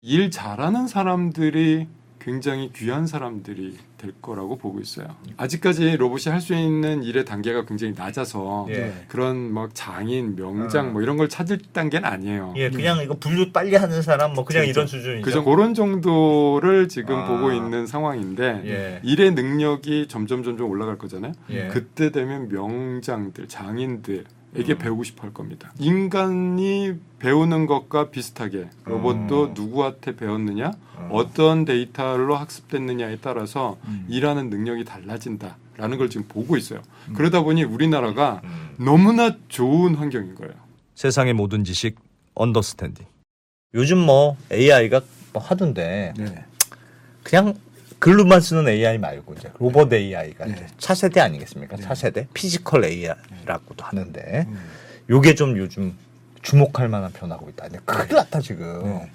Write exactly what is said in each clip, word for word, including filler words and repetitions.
일 잘하는 사람들이 굉장히 귀한 사람들이 될 거라고 보고 있어요. 아직까지 로봇이 할 수 있는 일의 단계가 굉장히 낮아서 예. 그런 막 장인, 명장 어. 뭐 이런 걸 찾을 단계는 아니에요. 예, 그냥 이거 분류 빨리 하는 사람 뭐 그냥 그렇죠. 이런 수준이죠. 그죠. 그런 정도를 지금 아. 보고 있는 상황인데 예. 일의 능력이 점점 점점 올라갈 거잖아요. 예. 그때 되면 명장들, 장인들 에게 음. 배우고 싶어 할 겁니다. 인간이 배우는 것과 비슷하게 로봇도 음. 누구한테 배웠느냐, 음. 어떤 데이터로 학습됐느냐에 따라서 음. 일하는 능력이 달라진다라는 걸 지금 보고 있어요. 그러다 보니 우리나라가 음. 너무나 좋은 환경인 거예요. 세상의 모든 지식 언더스탠딩. 요즘 뭐 에이아이가 뭐 하던데 네. 그냥 글로만 쓰는 에이아이 말고 이제 로봇 에이아이가 네. 이제 차세대 아니겠습니까? 네. 차세대 피지컬 에이아이라고도 하는데 음. 요게 좀 요즘 주목할 만한 변화고 있다. 근데 큰일 났다 지금. 네.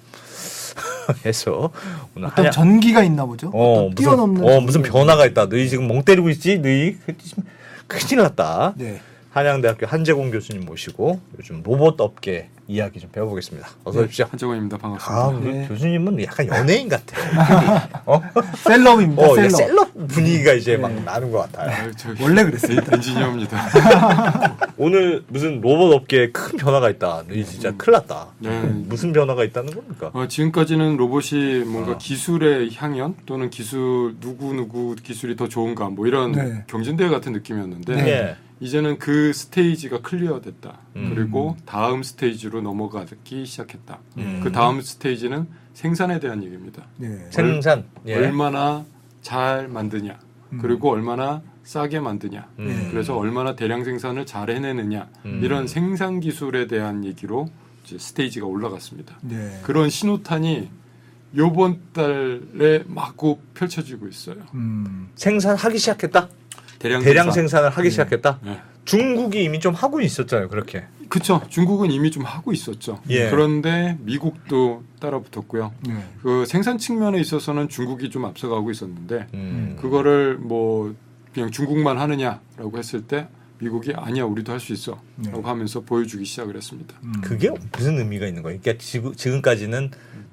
해서 오늘 어떤 한약- 전기가 있나 보죠? 어, 어떤 무슨, 뛰어넘는 어, 무슨 전기가 변화가 있나 있다. 너희 지금 멍 때리고 있지? 너희 큰일 났다. 네. 한양대학교 한재공 교수님 모시고 요즘 로봇 업계 이야기 좀 배워보겠습니다. 어서 오십시오. 한정원입니다. 반갑습니다. 아, 우리 네. 교수님은 약간 연예인 같아요. 어? 셀럽입니다. 어, 셀럽. 셀럽 분위기가 이제 네. 막 나는 것 같아요. 아유, 저 원래 그랬어요. 엔지니어입니다. 오늘 무슨 로봇 업계에 큰 변화가 있다. 너희 진짜 큰일 났다. 네. 무슨 변화가 있다는 겁니까? 어, 지금까지는 로봇이 뭔가 어. 기술의 향연 또는 기술 누구 누구 기술이 더 좋은가 뭐 이런 네. 경진대회 같은 느낌이었는데 네. 예. 이제는 그 스테이지가 클리어됐다. 음. 그리고 다음 스테이지로 넘어가기 시작했다. 음. 그 다음 스테이지는 생산에 대한 얘기입니다. 네. 생산. 예. 얼마나 잘 만드냐. 음. 그리고 얼마나 싸게 만드냐. 음. 그래서 얼마나 대량 생산을 잘 해내느냐. 음. 이런 생산 기술에 대한 얘기로 이제 스테이지가 올라갔습니다. 네. 그런 신호탄이 요번 달에 마구 펼쳐지고 있어요. 음. 생산하기 시작했다? 대량, 대량 생산. 생산을 하기 시작했다? 네. 중국이 이미 좀 하고 있었잖아요, 그렇게. 그렇죠. 중국은 이미 좀 하고 있었죠. 예. 그런데 미국도 따라붙었고요. 네. 그 생산 측면에 있어서는 중국이 좀 앞서가고 있었는데 음. 그거를 뭐 그냥 중국만 하느냐라고 했을 때 미국이 아니야 우리도 할 수 있어 네. 라고 하면서 보여주기 시작을 했습니다. 음. 그게 무슨 의미가 있는 거예요? 그러니까 지금, 지금까지는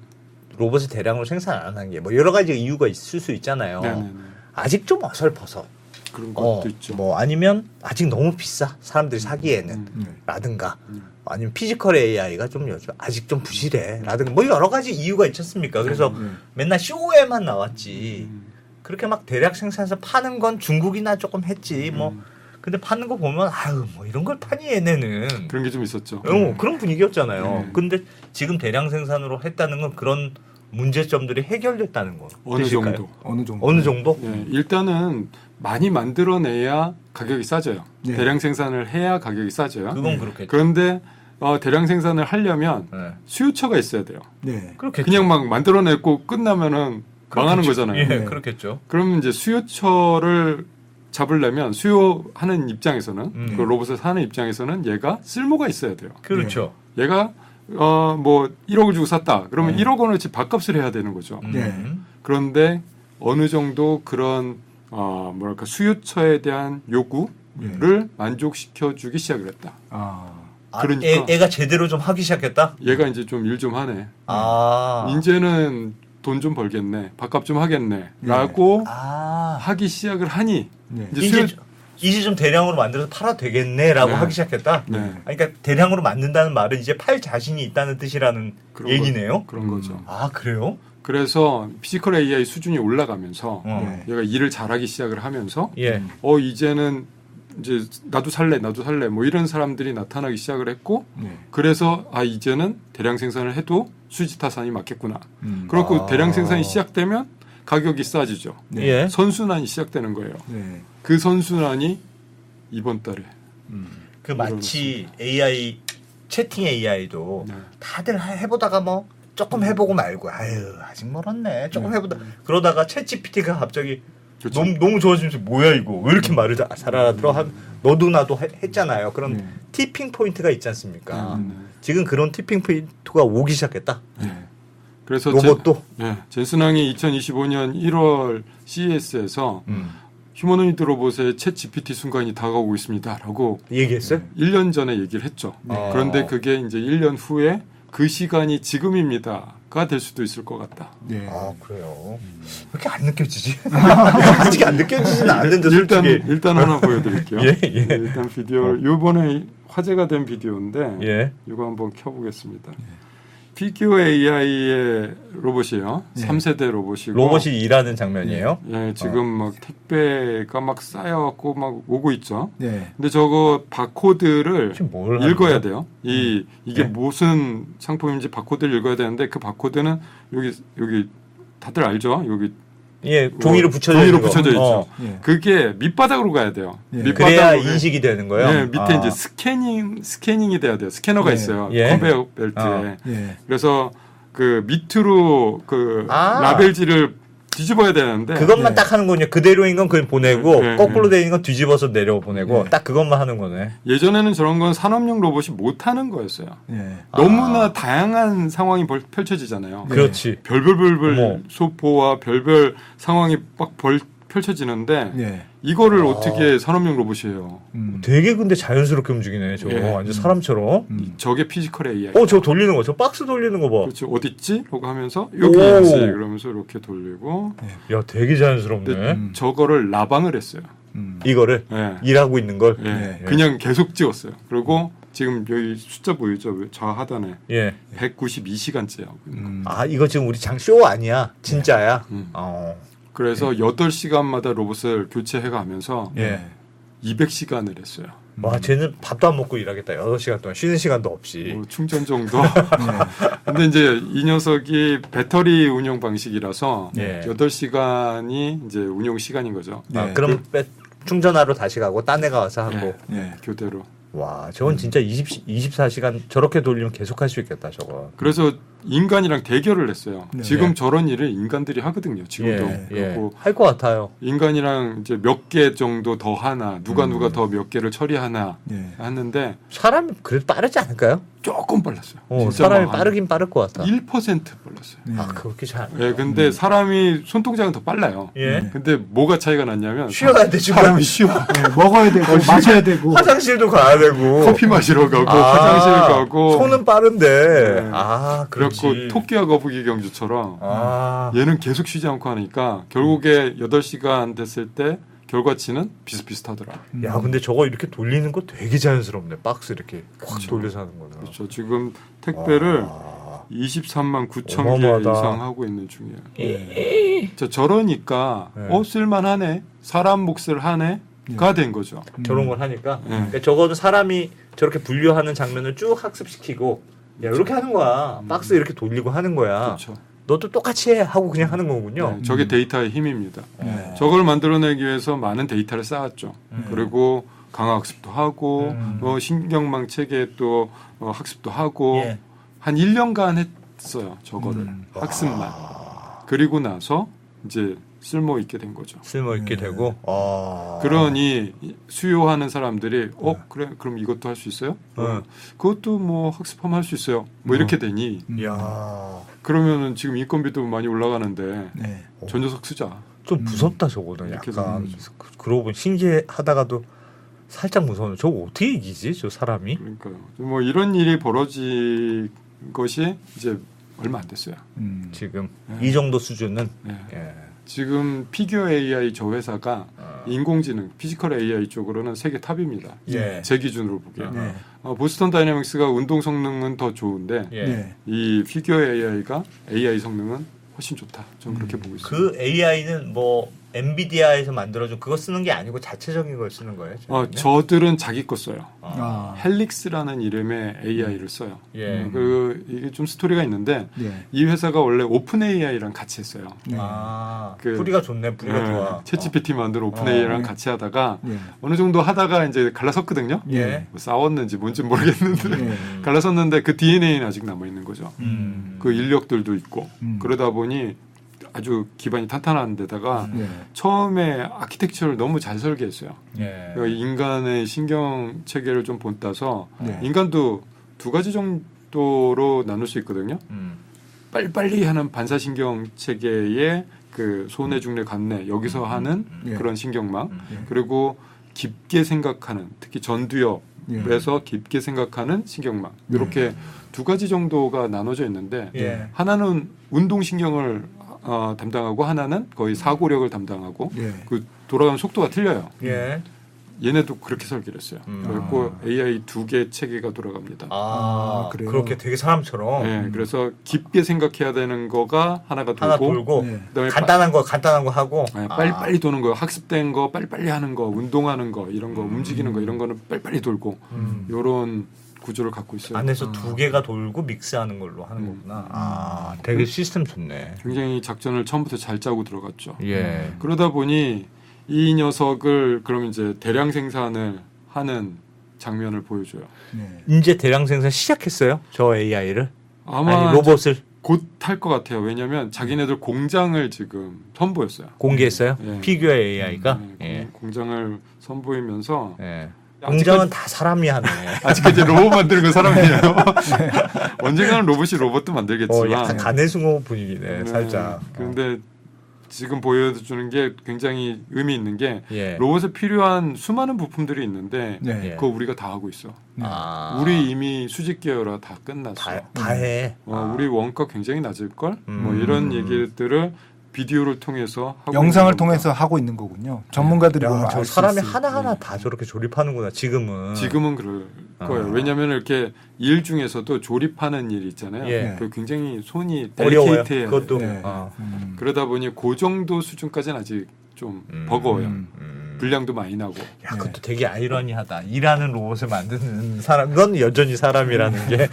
로봇을 대량으로 생산 안 하는 게 뭐 여러 가지 이유가 있을 수 있잖아요. 네네네. 아직 좀 어설퍼서. 그런 것도 어, 있죠. 뭐 아니면 아직 너무 비싸. 사람들이 사기에는. 음. 네. 라든가 음. 아니면 피지컬 에이아이가 좀 요즘 아직 좀 부실해. 라든가 뭐 여러 가지 이유가 있지 않습니까? 그래서 음. 맨날 쇼에만 나왔지. 음. 그렇게 막 대략 생산해서 파는 건 중국이나 조금 했지. 뭐 음. 근데 파는 거 보면 아유 뭐 이런 걸 파니 얘네는. 그런 게 좀 있었죠. 어, 그런 분위기였잖아요. 네. 근데 지금 대량 생산으로 했다는 건 그런 문제점들이 해결됐다는 거. 어느 뜻일까요? 정도. 어느 정도. 어느 정도? 네, 일단은 많이 만들어내야 가격이 싸져요. 네. 대량 생산을 해야 가격이 싸져요. 그건 그렇겠죠. 그런데 어, 대량 생산을 하려면 네. 수요처가 있어야 돼요. 네. 그렇겠죠. 그냥 막 만들어내고 끝나면은 망하는 거잖아요. 예, 네. 그렇겠죠. 그러면 이제 수요처를 잡으려면 수요하는 입장에서는 음. 그 로봇을 사는 입장에서는 얘가 쓸모가 있어야 돼요. 그렇죠. 얘가 어 뭐 일억을 주고 샀다. 그러면 음. 일억 원어치 밥값을 해야 되는 거죠. 음. 네. 그런데 어느 정도 그런 어 뭐랄까 수요처에 대한 요구를 네. 만족시켜주기 시작을 했다. 아. 아, 그러니까. 애, 애가 제대로 좀 하기 시작했다? 얘가 이제 좀 일 좀 하네. 아. 이제는 돈 좀 벌겠네. 밥값 좀 하겠네. 라고 아. 하기 시작을 하니 네. 이제 이제, 수요 이제 좀 대량으로 만들어서 팔아도 되겠네라고 네. 하기 시작했다? 네. 아니, 그러니까 대량으로 만든다는 말은 이제 팔 자신이 있다는 뜻이라는 그런 얘기네요? 거, 그런 거죠. 아, 그래요? 그래서 피지컬 에이아이 수준이 올라가면서 어. 네. 얘가 일을 잘하기 시작을 하면서 예. 어 이제는 이제 나도 살래 나도 살래 뭐 이런 사람들이 나타나기 시작을 했고 네. 그래서 아 이제는 대량 생산을 해도 수지타산이 맞겠구나. 음. 그렇고 아. 대량 생산이 시작되면 가격이 싸지죠. 네. 예. 선순환이 시작되는 거예요. 네. 그 선순환이 이번 달에 음. 그 마치 에이아이, 채팅 에이아이도 네. 다들 해- 해보다가 뭐 조금 해보고 말고, 아유, 아직 멀었네. 조금 네. 해보다. 그러다가 챗 지피티가 갑자기 그렇죠. 너무, 너무 좋아지면서 뭐야, 이거. 왜 이렇게 말을 다- 잘 알아들어? 한, 너도 나도 해- 했잖아요. 그런 네. 티핑 포인트가 있지 않습니까? 네, 네. 지금 그런 티핑 포인트가 오기 시작했다. 네. 그래서 로봇도. 제, 네, 젠슨왕이 이천이십오 년 일월 씨이에스에서 음. 휴머노이드 로봇의 챗 지피티 순간이 다가오고 있습니다라고 얘기했어요? 일 년 전에 얘기를 했죠. 네. 그런데 그게 이제 일 년 후에 그 시간이 지금입니다가 될 수도 있을 것 같다. 예. 아 그래요. 왜 이렇게 안 느껴지지? 아직 안 느껴지지는 않는데 일단 솔직히. 일단 하나 보여드릴게요. 예, 예. 네, 일단 비디오 요번에 화제가 된 비디오인데 예. 이거 한번 켜보겠습니다. 피규어 에이아이의 로봇이에요. 예. 삼 세대 로봇이고 로봇이 일하는 장면이에요. 예, 지금 막 택배가 막 쌓여갖고 막 오고 있죠. 예. 근데 저거 바코드를 지금 뭘 하는 읽어야 거야? 돼요. 이 이게 네. 무슨 상품인지 바코드를 읽어야 되는데 그 바코드는 여기 여기 다들 알죠? 여기 예, 종이로 붙여져 종이로 있는 거. 붙여져 있죠. 어. 예. 그게 밑바닥으로 가야 돼요. 예. 그래야 밑바닥으로 인식이 되는 거예요. 네, 밑에 아. 이제 스캐닝 스캐닝이 돼야 돼요. 스캐너가 예. 있어요. 예. 컨베이어 벨트에. 어. 예. 그래서 그 밑으로 그 아. 라벨지를 뒤집어야 되는데 그것만 예. 딱 하는 거냐. 그대로인 건 그냥 보내고 네, 네, 거꾸로 네. 되어 있는 건 뒤집어서 내려 보내고 네. 딱 그것만 하는 거네. 예전에는 저런 건 산업용 로봇이 못 하는 거였어요. 예. 너무나 다양한 상황이 벌- 펼쳐지잖아요. 네. 그렇지. 별별별별 어머. 소포와 별별 상황이 막 벌- 펼쳐지는데 예. 이거를 아. 어떻게 산업용 로봇이에요? 음. 되게 근데 자연스럽게 움직이네. 저거 예. 완전 사람처럼. 음. 저게 피지컬 에이아이. 어, 저거 돌리는 거. 저 박스 돌리는 거 봐. 그렇죠. 어디 있지? 라고 하면서 여기 오. 있지. 그러면서 이렇게 돌리고 야, 되게 자연스럽네. 근데 음. 저거를 라방을 했어요. 음. 이거를 예. 일하고 있는 걸. 예. 예. 그냥 계속 찍었어요. 그리고 지금 여기 숫자 보이죠? 좌하단에 예. 백구십이 시간째 하고 있는 거. 음. 아, 이거 지금 우리 장 쇼 아니야. 진짜야. 음. 어. 그래서 여덟 시간마다 로봇을 교체해 가면서 예. 이백 시간을 했어요. 와, 쟤는 밥도 안 먹고 일하겠다. 여섯 시간 동안 쉬는 시간도 없이. 뭐 충전 정도. 근데 이제 이 녀석이 배터리 운영 방식이라서 예. 여덟 시간이 이제 운용 시간인 거죠. 아, 네. 그럼 빼- 충전하러 다시 가고 딴 애가 와서 하고. 예, 예. 교대로. 와, 저건 진짜 이십, 이십사 시간 저렇게 돌리면 계속 할 수 있겠다, 저거. 그래서 인간이랑 대결을 했어요. 네. 지금 예. 저런 일을 인간들이 하거든요. 지금도. 예, 예. 그리고 할 것 같아요. 인간이랑 이제 몇 개 정도 더 하나, 누가 음. 누가 더 몇 개를 처리하나 예. 하는데 사람이 그래도 빠르지 않을까요? 조금 빨랐어요. 어, 진짜 사람이 막 빠르긴 빠를 것 같다. 일 퍼센트 빨랐어요. 예. 아, 그렇게 잘. 예, 근데 사람이 손동작은 더 빨라요. 예. 근데 뭐가 차이가 났냐면 쉬어야 돼, 지금. 사람이 쉬어. 예. 먹어야 되고 마셔야 되고. 화장실도 가야 되고. 커피 마시러 가고 아, 화장실 가고 손은 빠른데. 네. 아, 그렇지. 그렇고 토끼와 거북이 경주처럼 아. 얘는 계속 쉬지 않고 하니까 결국에 여덟 시간 됐을 때 결과치는 비슷비슷하더라. 야, 근데 저거 이렇게 돌리는 거 되게 자연스럽네. 박스 이렇게 확 그렇죠. 돌려서 하는 거는. 그렇죠. 지금 택배를 아. 이십삼만 구천 개 어마어마하다. 이상 하고 있는 중이에요. 저 저러니까 네. 어 쓸만하네. 사람 몫을 하네가 된 거죠. 저런 걸 하니까. 네. 그러니까 적어도 사람이 저렇게 분류하는 장면을 쭉 학습시키고, 야, 이렇게 하는 거야. 박스 이렇게 돌리고 하는 거야. 그렇죠. 너도 똑같이 해 하고 그냥 하는 거군요. 네, 저게 데이터의 힘입니다. 예. 저걸 만들어내기 위해서 많은 데이터를 쌓았죠. 음. 그리고 강화 학습도 하고 음. 어, 신경망 체계 또 어, 학습도 하고 예. 한 일 년간 했어요. 저거를 음. 학습만. 그리고 나서 이제 쓸모 있게 된 거죠. 쓸모 있게 네. 되고. 아. 그러니 수요하는 사람들이 어 그래 그럼 이것도 할 수 있어요? 네. 어, 그것도 뭐 학습하면 할 수 있어요. 뭐 이렇게 되니 음. 야. 그러면은 지금 인건비도 많이 올라가는데 네. 저 녀석 쓰자. 좀 무섭다 저거는 이렇게 약간. 되는 거죠. 그- 그러고 보니 신기하다가도 살짝 무서워. 저거 어떻게 이기지 저 사람이? 그러니까요. 뭐 이런 일이 벌어진 것이 이제 얼마 안 됐어요. 음. 지금 네. 이 정도 수준은. 네. 예. 지금 피규어 에이아이 저 회사가 어. 인공지능, 피지컬 에이아이 쪽으로는 세계 탑입니다. 예. 제 기준으로 보기에. 네. 어, 보스턴 다이내믹스가 운동 성능은 더 좋은데 예. 네. 이 피규어 에이아이가 에이아이 성능은 훨씬 좋다. 저는 그렇게 보고 있습니다. 그 에이아이는 뭐 엔비디아에서 만들어준 그거 쓰는 게 아니고 자체적인 걸 쓰는 거예요? 어, 저희는요? 저들은 자기 거 써요. 아. 헬릭스라는 이름의 에이아이를 써요. 예. 그 이게 좀 스토리가 있는데 예. 이 회사가 원래 오픈 에이아이랑 같이 했어요. 네. 아, 그- 뿌리가 좋네, 뿌리가 네, 좋아. 챗지피티 만든 오픈 어. 에이아이랑 네. 같이 하다가 예. 어느 정도 하다가 이제 갈라섰거든요. 예. 뭐 싸웠는지 뭔지 모르겠는데 예. 갈라섰는데 그 디엔에이는 아직 남아 있는 거죠. 음. 그 인력들도 있고 음. 그러다 보니 아주 기반이 탄탄한 데다가 예. 처음에 아키텍처를 너무 잘 설계했어요. 예. 그러니까 인간의 신경 체계를 좀 본따서 네. 인간도 두 가지 정도로 나눌 수 있거든요. 음. 빨리빨리 하는 반사신경 체계의 그 소내 중내 간내 여기서 하는 예. 그런 신경망 음. 그리고 깊게 생각하는 특히 전두엽에서 예. 깊게 생각하는 신경망 예. 이렇게 두 가지 정도가 나눠져 있는데 예. 하나는 운동신경을 어, 담당하고 하나는 거의 사고력을 담당하고 예. 그 돌아가는 속도가 틀려요. 예. 얘네도 그렇게 설계를 했어요. 음. 그래서 에이아이 두 개 체계가 돌아갑니다. 아, 아, 그래요? 그렇게 되게 사람처럼 네, 그래서 깊게 생각해야 되는 거가 하나가 돌고, 하나 돌고 네. 그다음에 간단한 거 간단한 거 하고 네, 아. 빨리빨리 도는 거, 학습된 거, 빨리빨리 하는 거, 운동하는 거, 이런 거, 움직이는 거, 이런 거는 빨리빨리 돌고, 음. 요런 구조를 갖고 있어요. 안에서 아. 두 개가 돌고 믹스하는 걸로 하는 음. 거구나. 아, 되게 시스템 좋네. 굉장히 작전을 처음부터 잘 짜고 들어갔죠. 예. 그러다 보니 이 녀석을 그럼 이제 대량 생산을 하는 장면을 보여줘요. 네. 이제 대량 생산 시작했어요? 저 에이아이를? 아마 아니 로봇을 곧 할 것 같아요. 왜냐하면 자기네들 공장을 지금 선보였어요. 공개했어요? 예. 피규어 에이아이가? 네, 예. 공- 공장을 선보이면서 예. 아직까지- 공장은 다 사람이 하네. 아직까지 로봇 만드는 건 사람이에요. 언젠가는 로봇이 로봇도 어, 만들겠지만. 약간 가내숭어 분위기네, 네, 살짝. 그런데 지금 보여주는 게 굉장히 의미 있는 게 예. 로봇에 필요한 수많은 부품들이 있는데 네. 예. 그거 우리가 다 하고 있어. 아. 우리 이미 수직 계열화 다 끝났어. 다, 다 해. 어, 아. 우리 원가 굉장히 낮을 걸. 음. 뭐 이런 얘기들을 비디오를 통해서 하고 영상을 있는 겁니다. 통해서 하고 있는 거군요. 전문가들이 보면 야, 저 알수 사람이 있어요. 하나하나 네. 다 저렇게 조립하는구나, 지금은. 지금은 그럴 아. 거예요. 왜냐하면 이렇게 일 중에서도 조립하는 일 있잖아요. 예. 그 굉장히 손이 어려워요. 델리케이트해야 그것도. 돼요. 네. 아. 음. 그러다 보니 그 정도 수준까지는 아직 좀 음. 버거워요. 음. 음. 분량도 많이 나고. 야, 그것도 되게 아이러니하다. 일하는 로봇을 만드는 사람은 여전히 사람이라는 게.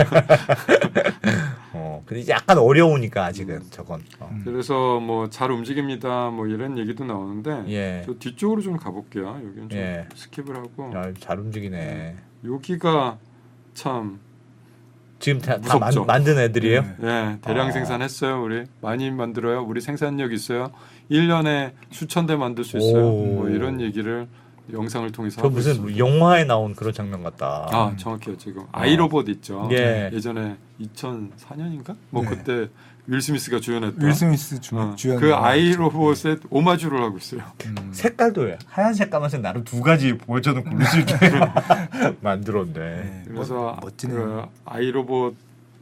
어, 근데 이제 약간 어려우니까 아직은 저건. 어. 음. 그래서 뭐 잘 움직입니다. 뭐 이런 얘기도 나오는데 예. 저 뒤쪽으로 좀 가볼게요. 여기는 좀 예. 스킵을 하고 야, 잘 움직이네. 여기가 참 지금 다, 다 무섭죠. 만, 만든 애들이에요? 네. 예, 대량 아. 생산했어요. 우리 많이 만들어요. 우리 생산력 있어요. 일 년에 수천 대 만들 수 있어요. 오. 뭐 이런 얘기를 영상을 통해서 저 하고 무슨 있습니다. 영화에 나온 그런 장면 같다. 아, 정확해요. 지금 아이로봇 있죠. 예. 예전에 이천사 년인가? 뭐 네. 그때 윌 스미스가 주연했던 윌 스미스 주, 어, 주연 그 아이로봇의 오마주를 하고 있어요. 음. 색깔도 왜? 하얀색 까만색 나름 두 가지 보여줘도 고를 수 있게 만들었네. 네. 그래서 멋- 멋지네요. 그 아이로봇의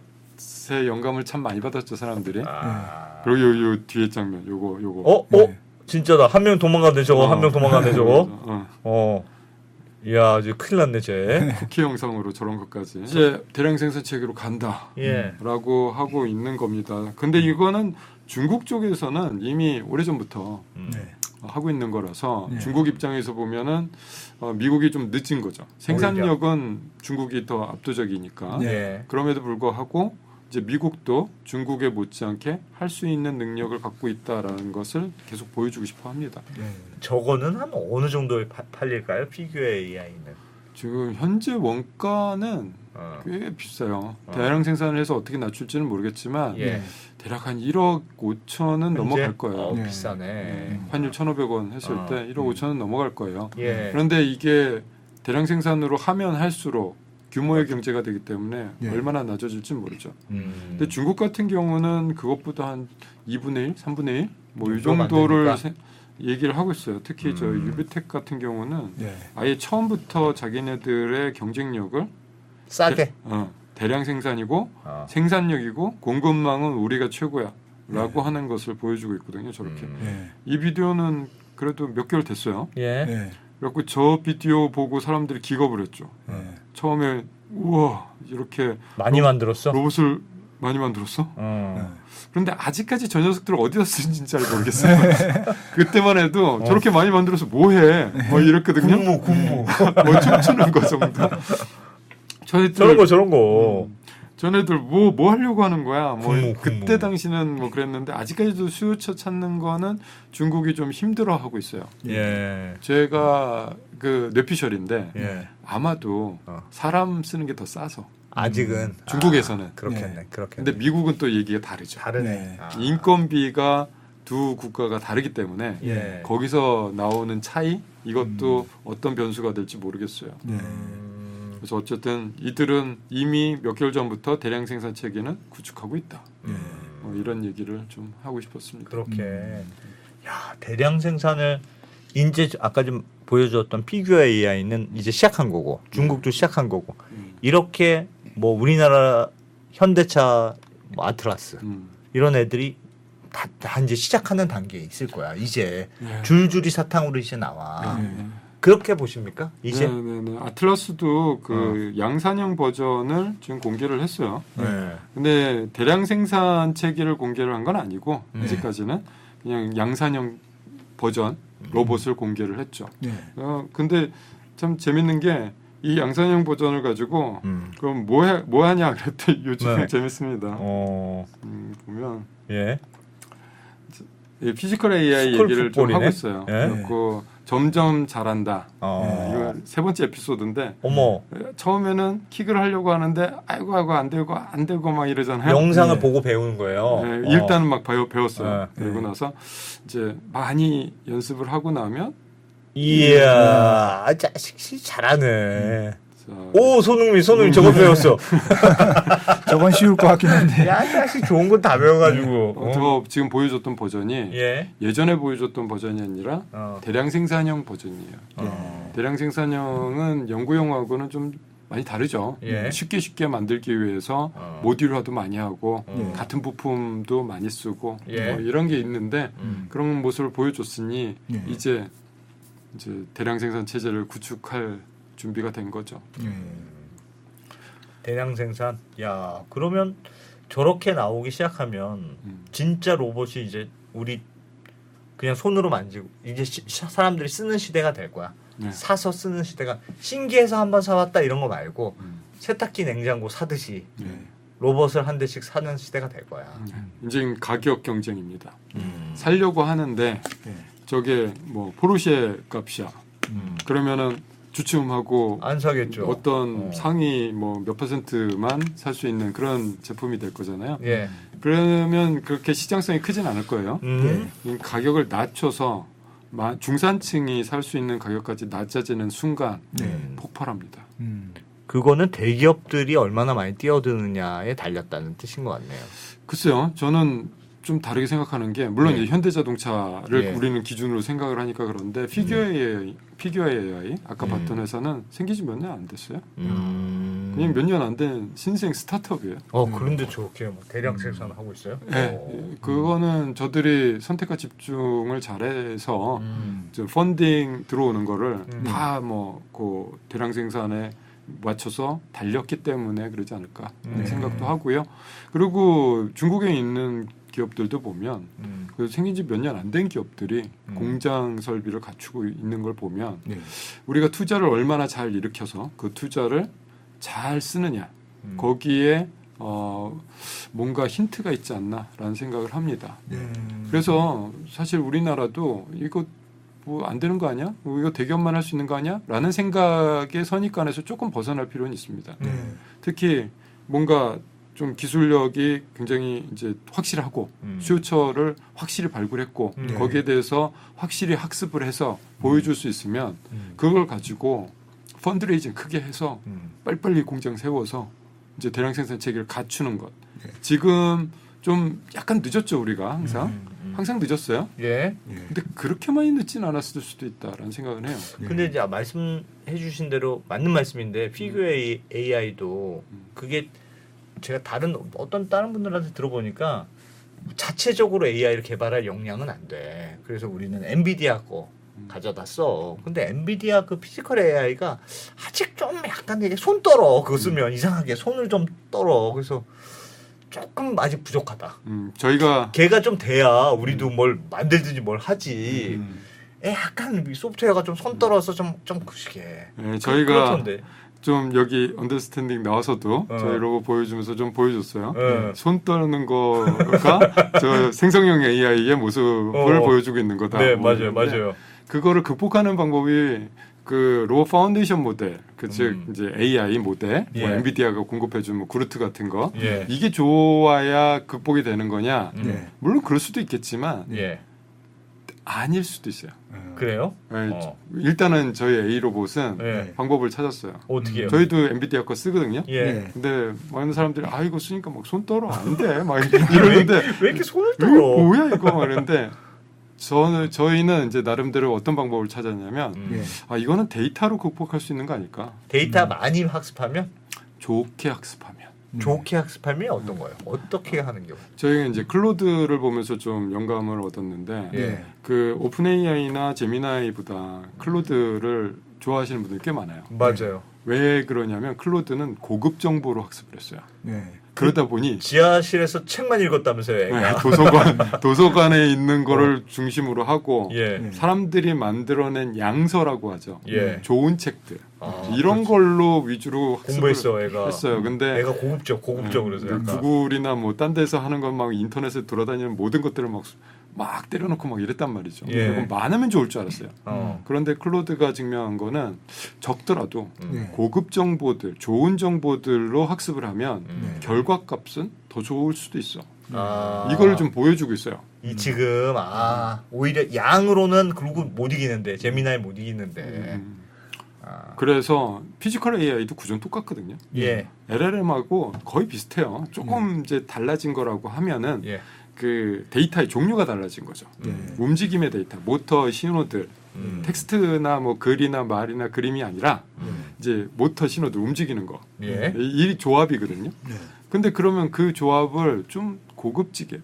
영감을 참 많이 받았죠 사람들이. 아. 그리고 요, 요 뒤에 장면, 요거 요거. 어? 어? 네. 진짜다. 한 명 도망가네 저거. 어. 한 명 도망가네 저거. 어, 어. 이야, 이제 큰일 났네 쟤. 쿠키 영상으로 저런 것까지 이제 대량 생산 체계로 간다. 예. 라고 하고 있는 겁니다. 근데 이거는 중국 쪽에서는 이미 오래전부터 음. 네. 하고 있는 거라서 네. 중국 입장에서 보면은 어, 미국이 좀 늦은 거죠. 생산력은 중국이 더 압도적이니까. 네. 예. 그럼에도 불구하고 이제 미국도 중국에 못지않게 할 수 있는 능력을 갖고 있다라는 것을 계속 보여주고 싶어 합니다. 네. 저거는 한 어느 정도에 파- 팔릴까요? 피규어 에이아이는. 지금 현재 원가는 어. 꽤 비싸요. 어. 대량 생산을 해서 어떻게 낮출지는 모르겠지만 예. 대략 한 일억 오천은 넘어갈 현재? 거예요. 어, 네. 비싸네. 환율 천오백 원 했을 어. 때 일억 오천은 넘어갈 거예요. 예. 그런데 이게 대량 생산으로 하면 할수록 규모의 경제가 되기 때문에 예. 얼마나 낮아질지 모르죠. 음. 근데 중국 같은 경우는 그것보다 한 이분의 일, 삼분의 일 뭐 이 정도가 안 정도를 되니까. 세- 얘기를 하고 있어요. 특히 저 음. 유비텍 같은 경우는 네. 아예 처음부터 자기네들의 경쟁력을 싸게. 대, 어, 대량 생산이고 어. 생산력이고 공급망은 우리가 최고야 라고 하는 것을 보여주고 있거든요. 저렇게. 음. 네. 이 비디오는 그래도 몇 개월 됐어요. 예. 네. 그래갖고 저 비디오 보고 사람들이 기겁을 했죠. 네. 처음에 우와 이렇게 많이 만들었어? 로봇을 많이 만들었어? 어. 그런데 아직까지 저 녀석들을 어디다 쓰는지 잘 모르겠어요. 그때만 해도 저렇게 많이 만들어서 뭐해? 뭐 이랬거든요. 군무 군무. 뭐 춤추는 거 정도. 저희들 저런 거 저런 거. 전애들 뭐 뭐 하려고 하는 거야. 뭐 군무, 그때 군무. 당시는 뭐 그랬는데 아직까지도 수요처 찾는 거는 중국이 좀 힘들어하고 있어요. 예. 제가 그 뇌피셜인데 예. 아마도 어. 사람 쓰는 게 더 싸서 아직은 중국에서는. 아, 그렇겠네. 네. 그렇겠네. 근데 미국은 또 얘기가 다르죠. 다르네. 네. 아. 인건비가 두 국가가 다르기 때문에 예. 거기서 나오는 차이 이것도 어떤 변수가 될지 모르겠어요. 네. 음. 그래서 어쨌든 이들은 이미 몇 개월 전부터 대량 생산 체계는 구축하고 있다. 네. 뭐 이런 얘기를 좀 하고 싶었습니다. 그렇게. 음. 야, 대량 생산을 이제 아까 좀 보여줬던 피규어 에이아이는 이제 시작한 거고 중국도 시작한 거고 음. 이렇게 뭐 우리나라 현대차 뭐 아트라스 음. 이런 애들이 다, 다 이제 시작하는 단계에 있을 거야. 이제 네. 줄줄이 사탕으로 이제 나와. 네. 그렇게 보십니까? 이제? 네네네. 아틀라스도 그 어. 양산형 버전을 지금 공개를 했어요. 네. 근데 대량 생산 체계를 공개를 한 건 아니고 네. 아직까지는 그냥 양산형 버전 로봇을 공개를 했죠. 네. 어, 근데 참 재밌는 게 이 양산형 버전을 가지고 음. 그럼 뭐, 해, 뭐 하냐 그랬더니 요즘 네. 재밌습니다. 어, 음, 보면 예. 이 피지컬 에이아이 스쿨 얘기를 좀 풋볼이네? 하고 있어요. 예. 그 점점 잘한다. 어. 이거 세 번째 에피소드인데 어머, 처음에는 킥을 하려고 하는데 아이고 아이고 안 되고 안 되고 막 이러잖아요. 영상을 네. 보고 배우는 거예요. 네, 어. 일단은 막 배워, 배웠어요. 네. 그러고 나서 이제 많이 연습을 하고 나면 이야, 아, 자식이 잘하네. 자, 오, 손흥민, 손흥민 저거 배웠어. 저건 쉬울 것 같긴 한데. 야, 자식 좋은 건 다 배워가지고. 어, 저 지금 보여줬던 버전이 예. 예전에 보여줬던 버전이 아니라 어. 대량 생산형 버전이에요. 어. 대량 생산형은 연구용하고는 좀 많이 다르죠. 예. 쉽게 쉽게 만들기 위해서 어. 모듈화도 많이 하고 어. 같은 부품도 많이 쓰고 예. 뭐 이런 게 있는데 음. 그런 모습을 보여줬으니 예. 이제 이제 대량 생산 체제를 구축할 준비가 된 거죠. 예. 대량 생산. 야, 그러면 저렇게 나오기 시작하면 음. 진짜 로봇이 이제 우리 그냥 손으로 만지고 이제 시, 사람들이 쓰는 시대가 될 거야. 네. 사서 쓰는 시대가 신기해서 한번 사왔다 이런 거 말고 음. 세탁기, 냉장고 사듯이 네. 로봇을 한 대씩 사는 시대가 될 거야. 이제 가격 경쟁입니다. 음. 살려고 하는데 예. 저게 뭐 포르쉐 값이야. 음. 그러면은 주춤하고 안 사겠죠. 어떤 어. 상위 뭐 몇 퍼센트만 살 수 있는 그런 제품이 될 거잖아요. 예. 그러면 그렇게 시장성이 크진 않을 거예요. 음. 이 가격을 낮춰서 마- 중산층이 살 수 있는 가격까지 낮아지는 순간 네. 폭발합니다. 음. 그거는 대기업들이 얼마나 많이 뛰어드느냐에 달렸다는 뜻인 것 같네요. 글쎄요, 저는 좀 다르게 생각하는 게 물론 네. 이제 현대자동차를 네. 우리는 기준으로 생각을 하니까 그런데 피규어 에이아이, 피규어 에이아이 아까 음. 봤던 회사는 생기지 몇 년 안 됐어요. 음. 그냥 몇 년 안 된 신생 스타트업이에요. 어, 그런데 저렇게 뭐 대량 생산하고 있어요? 네, 어. 그거는 저들이 선택과 집중을 잘해서 음. 저 펀딩 들어오는 거를 음. 다 뭐 그 대량 생산에 맞춰서 달렸기 때문에 그러지 않을까 음. 생각도 하고요. 그리고 중국에 있는 기업들도 보면 음. 그 생긴 지 몇 년 안 된 기업들이 음. 공장 설비를 갖추고 있는 걸 보면 네. 우리가 투자를 얼마나 잘 일으켜서 그 투자를 잘 쓰느냐 음. 거기에 어 뭔가 힌트가 있지 않나라는 생각을 합니다. 음. 그래서 사실 우리나라도 이거 뭐 안 되는 거 아니야? 뭐 이거 대기업만 할 수 있는 거 아니야? 라는 생각의 선입관에서 조금 벗어날 필요는 있습니다. 네. 특히 뭔가 좀 기술력이 굉장히 이제 확실하고 음. 퓨처를 확실히 발굴했고 음. 거기에 대해서 확실히 학습을 해서 보여줄 수 있으면 음. 그걸 가지고 펀드레이징 크게 해서 음. 빨리빨리 공장 세워서 이제 대량 생산 체계를 갖추는 것. 네. 지금 좀 약간 늦었죠 우리가 항상 음. 음. 항상 늦었어요. 예. 예. 근데 그렇게 많이 늦진 않았을 수도 있다라는 생각은 해요. 예. 근데 이제 말씀해 주신 대로 맞는 말씀인데 피규어 에이아이도 그게 제가 다른 어떤 다른 분들한테 들어보니까 자체적으로 에이아이를 개발할 역량은 안 돼. 그래서 우리는 엔비디아 거 가져다 써. 근데 엔비디아 그 피지컬 에이아이가 아직 좀 약간 이게 손 떨어. 그거 쓰면 이상하게 손을 좀 떨어. 그래서 조금 아직 부족하다. 음, 저희가 걔가 좀 돼야 우리도 뭘 만들든지 뭘 하지. 음. 에 약간 이 소프트웨어가 좀 손 떨어서 좀좀 그시게. 예, 저희가 그렇던데. 좀 여기 언더스탠딩 나와서도 어. 저희 로봇 보여주면서 좀 보여줬어요. 어. 손 떠는 거가 저 생성형 에이아이의 모습을 어. 보여주고 있는 거다. 네, 뭐 맞아요, 이러는데 맞아요. 그거를 극복하는 방법이 그 로봇 파운데이션 모델, 그 즉 음. 이제 에이아이 모델, 예. 뭐 엔비디아가 공급해준 뭐 그루트 같은 거 예. 이게 좋아야 극복이 되는 거냐? 음. 네. 물론 그럴 수도 있겠지만 예. 아닐 수도 있어요. 어. 그래요? 예, 어. 일단은 저희 A 로봇은 예. 방법을 찾았어요. 어떻게 해요? 저희도 엔비디아 거 쓰거든요. 예. 네. 근데 많은 사람들이 아 이거 쓰니까 막 손 떨어 안 돼. 막 이러는데 왜 이렇게 손을 이거 떨어? 뭐야 이거 막 이러는데 저는 저희는 이제 나름대로 어떤 방법을 찾았냐면 음. 예. 아 이거는 데이터로 극복할 수 있는 거 아닐까? 데이터 많이 학습하면 좋게 학습하면. 좋게 학습하면 어떤 거예요? 어떻게 하는 경우? 저희가 이제 클로드를 보면서 좀 영감을 얻었는데 예. 그 오픈 에이아이나 제미나이보다 클로드를 좋아하시는 분들이 꽤 많아요. 맞아요. 왜 그러냐면 클로드는 고급 정보로 학습을 했어요. 네. 그러다 보니 지하실에서 책만 읽었다면서요, 애가. 네, 도서관 도서관에 있는 거를 중심으로 하고 예. 사람들이 만들어낸 양서라고 하죠. 예. 좋은 책들 아, 이런 그렇지. 걸로 위주로 학습을 공부했어, 애가. 했어요. 근데 애가 고급적, 고급적 그래서 음, 약간. 구글이나 뭐 딴 데서 하는 건 막 인터넷에 돌아다니는 모든 것들을 막, 막 때려놓고 막 이랬단 말이죠. 예. 그건 많으면 좋을 줄 알았어요. 어. 그런데 클로드가 증명한 거는 적더라도 음. 네. 고급 정보들, 좋은 정보들로 학습을 하면 음. 결과값은 더 좋을 수도 있어. 아. 이걸 좀 보여주고 있어요. 이 지금 아 오히려 양으로는 그리고 못 이기는데 제미나이 못 이기는데. 음. 아. 그래서 피지컬 에이아이도 구조는 똑같거든요. 예. 엘엘엠하고 거의 비슷해요. 조금 이제 달라진 거라고 하면은 예. 그 데이터의 종류가 달라진 거죠. 네. 움직임의 데이터, 모터 신호들, 음. 텍스트나 뭐 글이나 말이나 그림이 아니라 음. 이제 모터 신호들 움직이는 거. 예. 이 조합이거든요. 네. 근데 그러면 그 조합을 좀 고급지게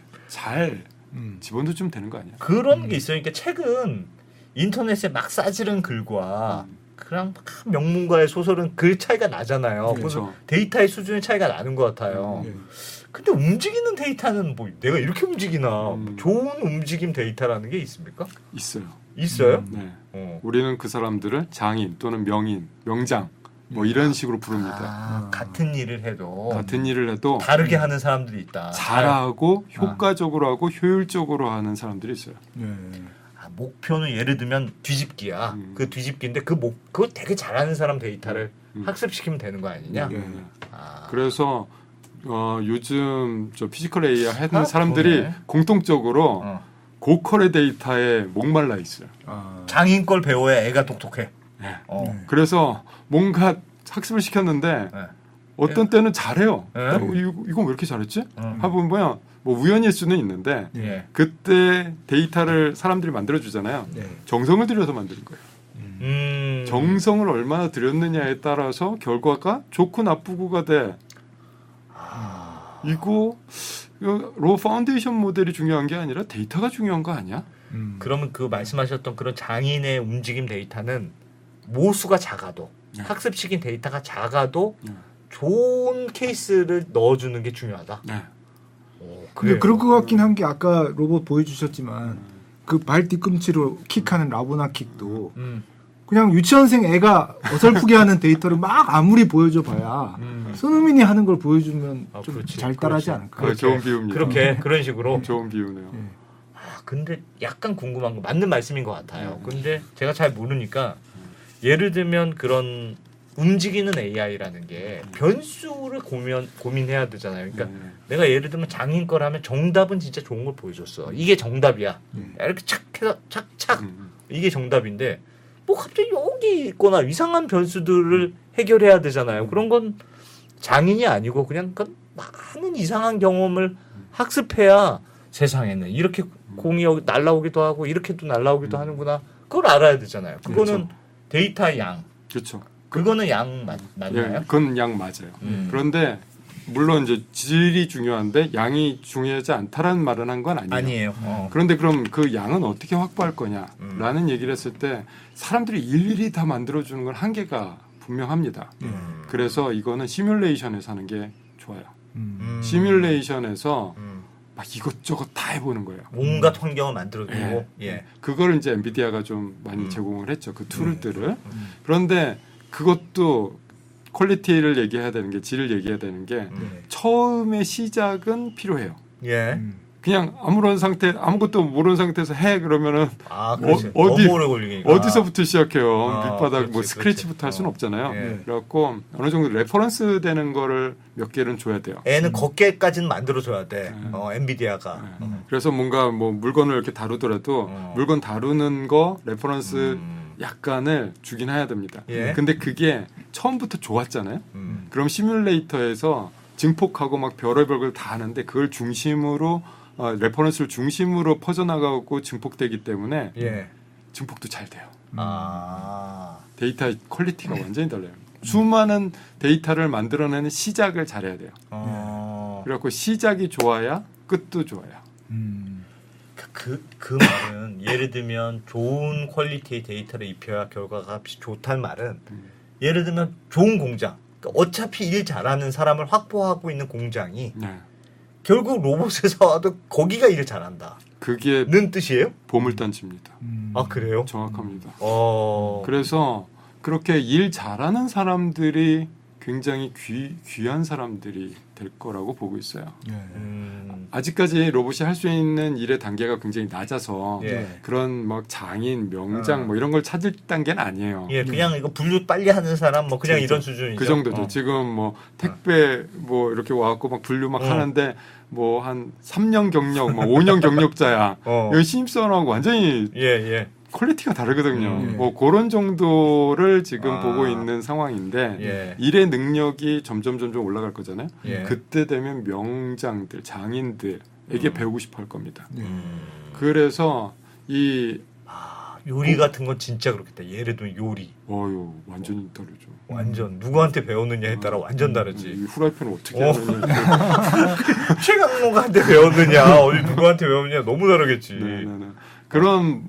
잘 음. 집어넣으면 되는 거 아니야? 그런 게 있어요. 그러니까 책은 인터넷에 막 싸지른 글과 그냥 막 명문가의 소설은 글 차이가 나잖아요. 그래서 그렇죠. 데이터의 수준의 차이가 나는 것 같아요. 네. 근데 움직이는 데이터는 뭐 내가 이렇게 움직이나 음. 좋은 움직임 데이터라는 게 있습니까? 있어요. 있어요? 네. 어. 우리는 그 사람들을 장인 또는 명인, 명장 뭐 이런 식으로 부릅니다. 아, 같은 일을 해도 같은 일을 해도 다르게 하는 사람들이 있다. 잘하고 효과적으로 하고 효율적으로 하는 사람들이 있어요. 네. 아, 목표는 예를 들면 뒤집기야. 음. 그 뒤집기인데 그 목, 그거 되게 잘하는 사람 데이터를 음. 학습시키면 되는 거 아니냐? 네. 아. 그래서 어, 요즘 저 피지컬 에이아이 하는 아, 사람들이 그러네. 공통적으로 어. 고퀄의 데이터에 목말라 있어요. 아. 장인 걸 배워야 애가 똑똑해. 네. 어. 네. 그래서 뭔가 학습을 시켰는데 네. 어떤 때는 잘해요. 네. 어, 이거, 이건 왜 이렇게 잘했지? 음. 하보면 뭐야, 뭐 우연일 수는 있는데 예. 그때 데이터를 사람들이 만들어주잖아요. 네. 정성을 들여서 만드는 거예요. 음. 정성을 얼마나 들였느냐에 따라서 결과가 좋고 나쁘고가 돼. 이거 로 파운데이션 모델이 중요한 게 아니라 데이터가 중요한 거 아니야? 음. 그러면 그 말씀하셨던 그런 장인의 움직임 데이터는 모수가 작아도 네. 학습시킨 데이터가 작아도 네. 좋은 케이스를 넣어주는 게 중요하다. 네. 오, 근데 그래요. 그럴 것 같긴 한 게 아까 로봇 보여주셨지만 그 발 뒤꿈치로 킥하는 라보나 킥도 음. 그냥 유치원생 애가 어설프게 하는 데이터를 막 아무리 보여줘봐야 음. 손흥민이 하는 걸 보여주면 아, 좀 그렇지, 잘 따라하지 그렇지. 않을까? 그렇죠. 좋은 비유입니다. 그렇게 그런 식으로. 좋은 비유네요. 네. 아, 근데 약간 궁금한 거 맞는 말씀인 것 같아요. 네. 근데 제가 잘 모르니까 예를 들면 그런 움직이는 에이아이라는 게 변수를 고민 고민해야 되잖아요. 그러니까 네. 내가 예를 들면 장인 걸 하면 정답은 진짜 좋은 걸 보여줬어. 이게 정답이야. 음. 이렇게 착해서 착착 음. 이게 정답인데 뭐 갑자기 여기 있거나 이상한 변수들을 해결해야 되잖아요. 그런 건 장인이 아니고 그냥 그 많은 이상한 경험을 학습해야 세상에는 이렇게 공이 여기 날라오기도 하고 이렇게도 날라오기도 하는구나. 그걸 알아야 되잖아요. 그거는 그렇죠. 데이터의 양. 그렇죠. 그거는 양 맞, 예, 맞나요? 그건 양 맞아요. 음. 그런데 물론 이제 질이 중요한데 양이 중요하지 않다라는 말은 한 건 아니에요. 아니에요. 어. 그런데 그럼 그 양은 어떻게 확보할 거냐라는 음. 얘기를 했을 때 사람들이 일일이 다 만들어주는 건 한계가 분명합니다. 음. 그래서 이거는 시뮬레이션에서 하는 게 좋아요. 음. 음. 시뮬레이션에서 음. 막 이것저것 다 해보는 거예요. 온갖 환경을 만들어주고 예. 그걸 이제 엔비디아가 좀 많이 음. 제공을 했죠. 그 툴들을. 음. 그런데 그것도 퀄리티를 얘기해야 되는 게 질을 얘기해야 되는 게 음. 처음에 시작은 필요해요. 예. 음. 그냥 아무런 상태 아무것도 모르는 상태에서 해 그러면은 아, 그렇지. 어, 어디- 너무 오래 걸리니까. 어디서부터 시작해요? 아, 밑바닥 그렇지, 뭐 그렇지. 스크래치부터 할 수는 어. 없잖아요. 예. 그래갖고 어느 정도 레퍼런스 되는 거를 몇 개는 줘야 돼요. 애는 걷게까지는 만들어줘야 돼. 음. 어, 엔비디아가. 네. 어. 그래서 뭔가 뭐 물건을 이렇게 다루더라도 어. 물건 다루는 거 레퍼런스 음. 약간을 주긴 해야 됩니다. 예. 근데 그게 처음부터 좋았잖아요. 음. 그럼 시뮬레이터에서 증폭하고 막 별의별 걸 다 하는데 그걸 중심으로 어, 레퍼런스를 중심으로 퍼져나가고 증폭되기 때문에 예. 증폭도 잘 돼요. 아. 데이터 퀄리티가 완전히 달라요. 수많은 데이터를 만들어내는 시작을 잘해야 돼요. 어. 그래갖고 시작이 좋아야 끝도 좋아요. 음. 그, 그 말은 예를 들면 좋은 퀄리티의 데이터를 입혀야 결과값이 좋다는 말은 음. 예를 들면 좋은 공장 그러니까 어차피 일 잘하는 사람을 확보하고 있는 공장이 네. 결국 로봇에서 와도 거기가 일을 잘한다는 그게 뜻이에요? 보물단지입니다. 음. 아 그래요? 정확합니다. 어. 그래서 그렇게 일 잘하는 사람들이 굉장히 귀, 귀한 사람들이 될 거라고 보고 있어요. 예. 음. 아직까지 로봇이 할 수 있는 일의 단계가 굉장히 낮아서 예. 그런 막 장인, 명장 어. 뭐 이런 걸 찾을 단계는 아니에요. 예, 그냥 이거 분류 빨리 하는 사람 뭐 그냥 그렇죠. 이런 수준이죠. 그 정도죠. 어. 지금 뭐 택배 뭐 이렇게 와갖고 막 분류 막 어. 하는데 뭐 한 삼 년 경력, 뭐 오 년 경력자야. 어. 여기 신입사원하고 완전히 예, 예. 퀄리티가 다르거든요. 음. 뭐 그런 정도를 지금 아. 보고 있는 상황인데 예. 일의 능력이 점점 점점 올라갈 거잖아요. 예. 그때 되면 명장들, 장인들에게 음. 배우고 싶어 할 겁니다. 예. 음. 그래서 이 아, 요리 같은 건 진짜 그렇겠다. 예를 들면 요리. 어유 완전히 다르죠. 완전 누구한테 배우느냐에 따라 완전 다르지. 이 후라이팬을 어떻게 어. 하느냐. 최강록한테 배웠느냐, 어디 누구한테 배웠느냐 너무 다르겠지. 네네네. 그런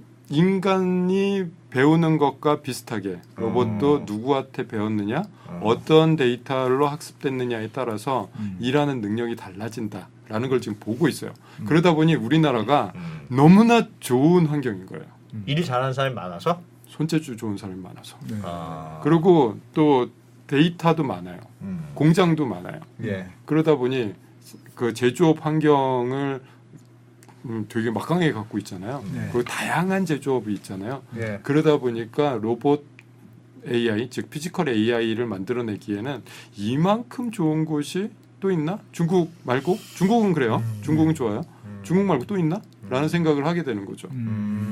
인간이 배우는 것과 비슷하게 로봇도 음. 누구한테 배웠느냐, 음. 어떤 데이터로 학습됐느냐에 따라서 음. 일하는 능력이 달라진다라는 걸 지금 보고 있어요. 그러다 보니 우리나라가 음. 너무나 좋은 환경인 거예요. 일 잘하는 사람이 많아서. 손재주 좋은 사람이 많아서. 네. 아. 그리고 또 데이터도 많아요. 음. 공장도 많아요. 예. 그러다 보니 그 제조업 환경을 음, 되게 막강하게 갖고 있잖아요. 네. 그리고 다양한 제조업이 있잖아요. 예. 그러다 보니까 로봇 에이아이, 즉 피지컬 에이아이를 만들어내기에는 이만큼 좋은 곳이 또 있나? 중국 말고? 중국은 그래요. 음. 중국은 좋아요. 음. 중국 말고 또 있나? 라는 생각을 하게 되는 거죠. 음.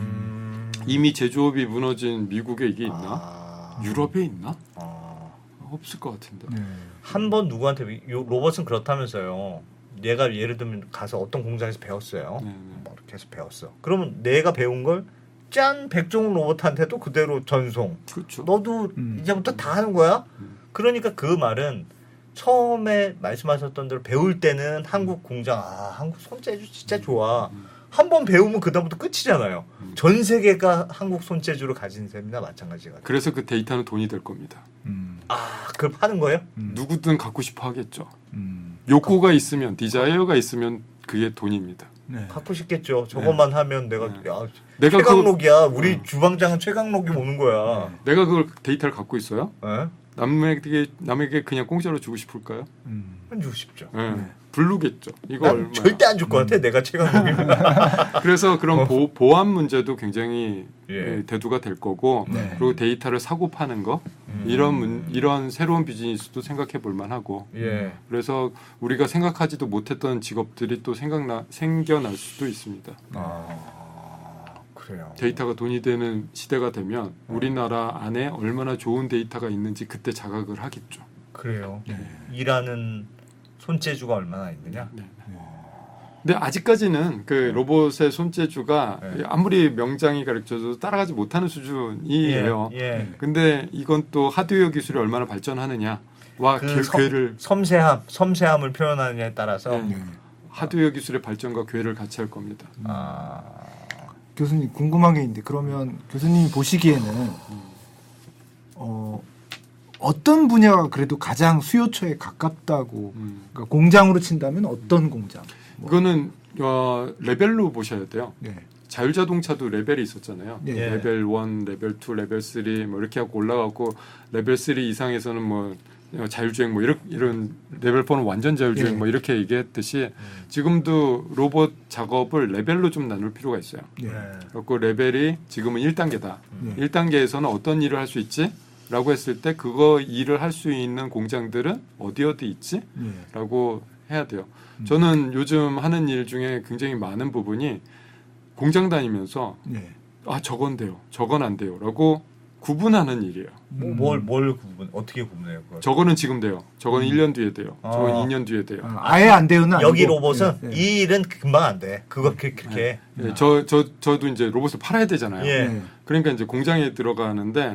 음. 이미 제조업이 무너진 미국에 이게 있나? 아. 유럽에 있나? 아. 없을 것 같은데. 네. 한 번 누구한테 요 로봇은 그렇다면서요. 얘가 예를 들면 가서 어떤 공장에서 배웠어요. 네, 네. 뭐 이렇게 해서 배웠어. 그러면 내가 배운 걸 짠 백종원 로봇한테도 그대로 전송. 그렇죠. 너도 음. 이제부터 다 하는 거야. 음. 그러니까 그 말은 처음에 말씀하셨던 대로 배울 때는 한국 공장 아 한국 손재주 진짜 좋아. 음. 한 번 배우면 그다음부터 끝이잖아요. 음. 전 세계가 한국 손재주를 가진 셈이나 마찬가지가. 그래서 그 데이터는 돈이 될 겁니다. 음. 아, 그걸 파는 거예요? 음. 누구든 갖고 싶어 하겠죠. 음. 욕구가 있으면, 디자이어가 있으면 그게 돈입니다. 네. 갖고 싶겠죠. 저것만 하면 내가 네. 야, 내가 그, 최강록이야. 우리 어. 주방장은 최강록이 오는 거야. 내가 그걸 데이터를 갖고 있어요? 예? 남에게 남에게 그냥 공짜로 주고 싶을까요? 음. 안 주고 싶죠. 예. 네. 부르겠죠. 이거 난 얼마? 절대 안 줄 것 같아. 내가 최강록이면. 그래서 그런 어. 보, 보안 문제도 굉장히 예. 예, 대두가 될 거고, 네. 그리고 데이터를 사고 파는 거 음. 이런 문, 이런 새로운 비즈니스도 생각해 볼 만하고. 예. 그래서 우리가 생각하지도 못했던 직업들이 또 생각나 생겨날 수도 있습니다. 아, 그래요. 데이터가 돈이 되는 시대가 되면 우리나라 안에 얼마나 좋은 데이터가 있는지 그때 자각을 하겠죠. 그래요. 네. 일하는 손재주가 얼마나 있느냐? 네. 근데 아직까지는 그 로봇의 손재주가 네. 아무리 명장이 가르쳐도 따라가지 못하는 수준이에요. 예. 예. 근데 이건 또 하드웨어 기술이 얼마나 발전하느냐와 그 그 섬- 궤를 섬세함, 섬세함을 표현하느냐에 따라서 네. 하드웨어 기술의 발전과 궤를 같이 할 겁니다. 아, 교수님 궁금한 게 있는데 그러면 교수님이 보시기에는 어, 어떤 분야가 그래도 가장 수요처에 가깝다고 음. 그러니까 공장으로 친다면 어떤 공장? 뭐. 이거는 어, 레벨로 보셔야 돼요. 네. 자율자동차도 레벨이 있었잖아요. 네. 예. 레벨 일, 레벨 이, 레벨 삼 뭐 이렇게 하고 올라가고 레벨 삼 이상에서는 뭐 어, 자율주행 뭐 이런, 이런 레벨 사는 완전 자율주행 예. 뭐 이렇게 얘기했듯이 지금도 로봇 작업을 레벨로 좀 나눌 필요가 있어요. 네. 그리고 레벨이 지금은 일 단계다. 네. 일 단계에서는 어떤 일을 할 수 있지? 라고 했을 때 그거 일을 할 수 있는 공장들은 어디 어디 있지? 네. 라고 해야 돼요. 음. 저는 요즘 하는 일 중에 굉장히 많은 부분이 공장 다니면서 네. 아 저건 돼요, 저건 안 돼요 라고 구분하는 일이에요. 뭐, 음. 뭘, 뭘 구분, 어떻게 구분해요? 그걸? 저거는 지금 돼요. 저건 일 년 뒤에 돼요. 저건 아. 이 년 뒤에 돼요. 아, 아예 안 되요는 여기 아니고. 로봇은 네. 네. 이 일은 금방 안 돼. 그거 그- 그렇게. 예, 저, 저, 저도 이제 로봇을 팔아야 되잖아요. 예. 네. 그러니까 이제 공장에 들어가는데 예.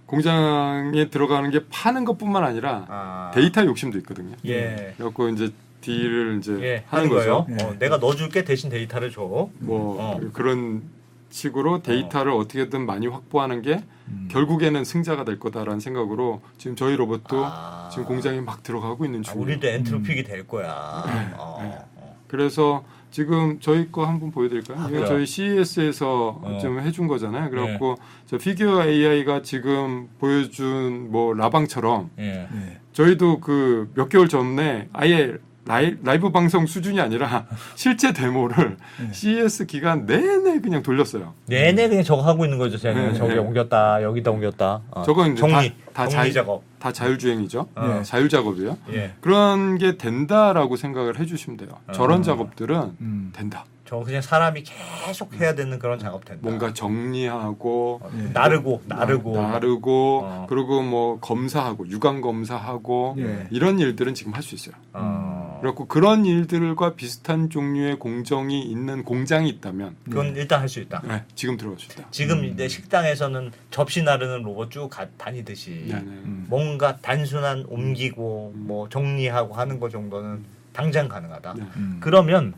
공장에 들어가는 게 파는 것뿐만 아니라 아. 데이터 욕심도 있거든요. 예. 그래갖고 이제 딜을 이제 예, 하는 거죠. 예. 어, 내가 넣어줄게 대신 데이터를 줘. 뭐 어. 그런 식으로 데이터를 어. 어떻게든 많이 확보하는 게 음. 결국에는 승자가 될 거다라는 생각으로 지금 저희 로봇도 아. 지금 공장에 막 들어가고 있는 아, 중이에요. 우리도 엔트로픽이 될 거야. 네. 어. 네. 어. 그래서 지금 저희 거 한번 보여드릴까요? 아, 이거 그래요? 저희 씨이에스에서 어. 좀 해준 거잖아요. 그래갖고 저 피규어 에이아이가 지금 보여준 뭐 라방처럼 예. 네. 저희도 그 몇 개월 전에 아예 라이, 라이브 방송 수준이 아니라 실제 데모를 네. 씨이에스 기간 내내 그냥 돌렸어요. 내내 그냥 저거 하고 있는 거죠. 제가 네, 저기 네. 옮겼다, 여기다 옮겼다. 어. 저건 이제 정리, 다, 다 정리 자유, 작업. 다 자율주행이죠. 어. 자율 작업이에요. 예. 그런 게 된다라고 생각을 해주시면 돼요. 어. 저런 작업들은 음. 된다. 저 그냥 사람이 계속 해야 되는 그런 작업 된다. 뭔가 정리하고 어, 예. 나르고 나르고 나, 나르고 어. 그리고 뭐 검사하고 유관 검사하고 예. 이런 일들은 지금 할 수 있어요. 어. 그렇고 그런 일들과 비슷한 종류의 공정이 있는 공장이 있다면 그건 일단 할 수 있다. 네, 지금 들어갈 수 있다. 지금 이제 식당에서는 접시 나르는 로봇 쭉 가, 다니듯이 네, 네. 음. 뭔가 단순한 옮기고 뭐 정리하고 하는 거 정도는 당장 가능하다. 네. 음. 그러면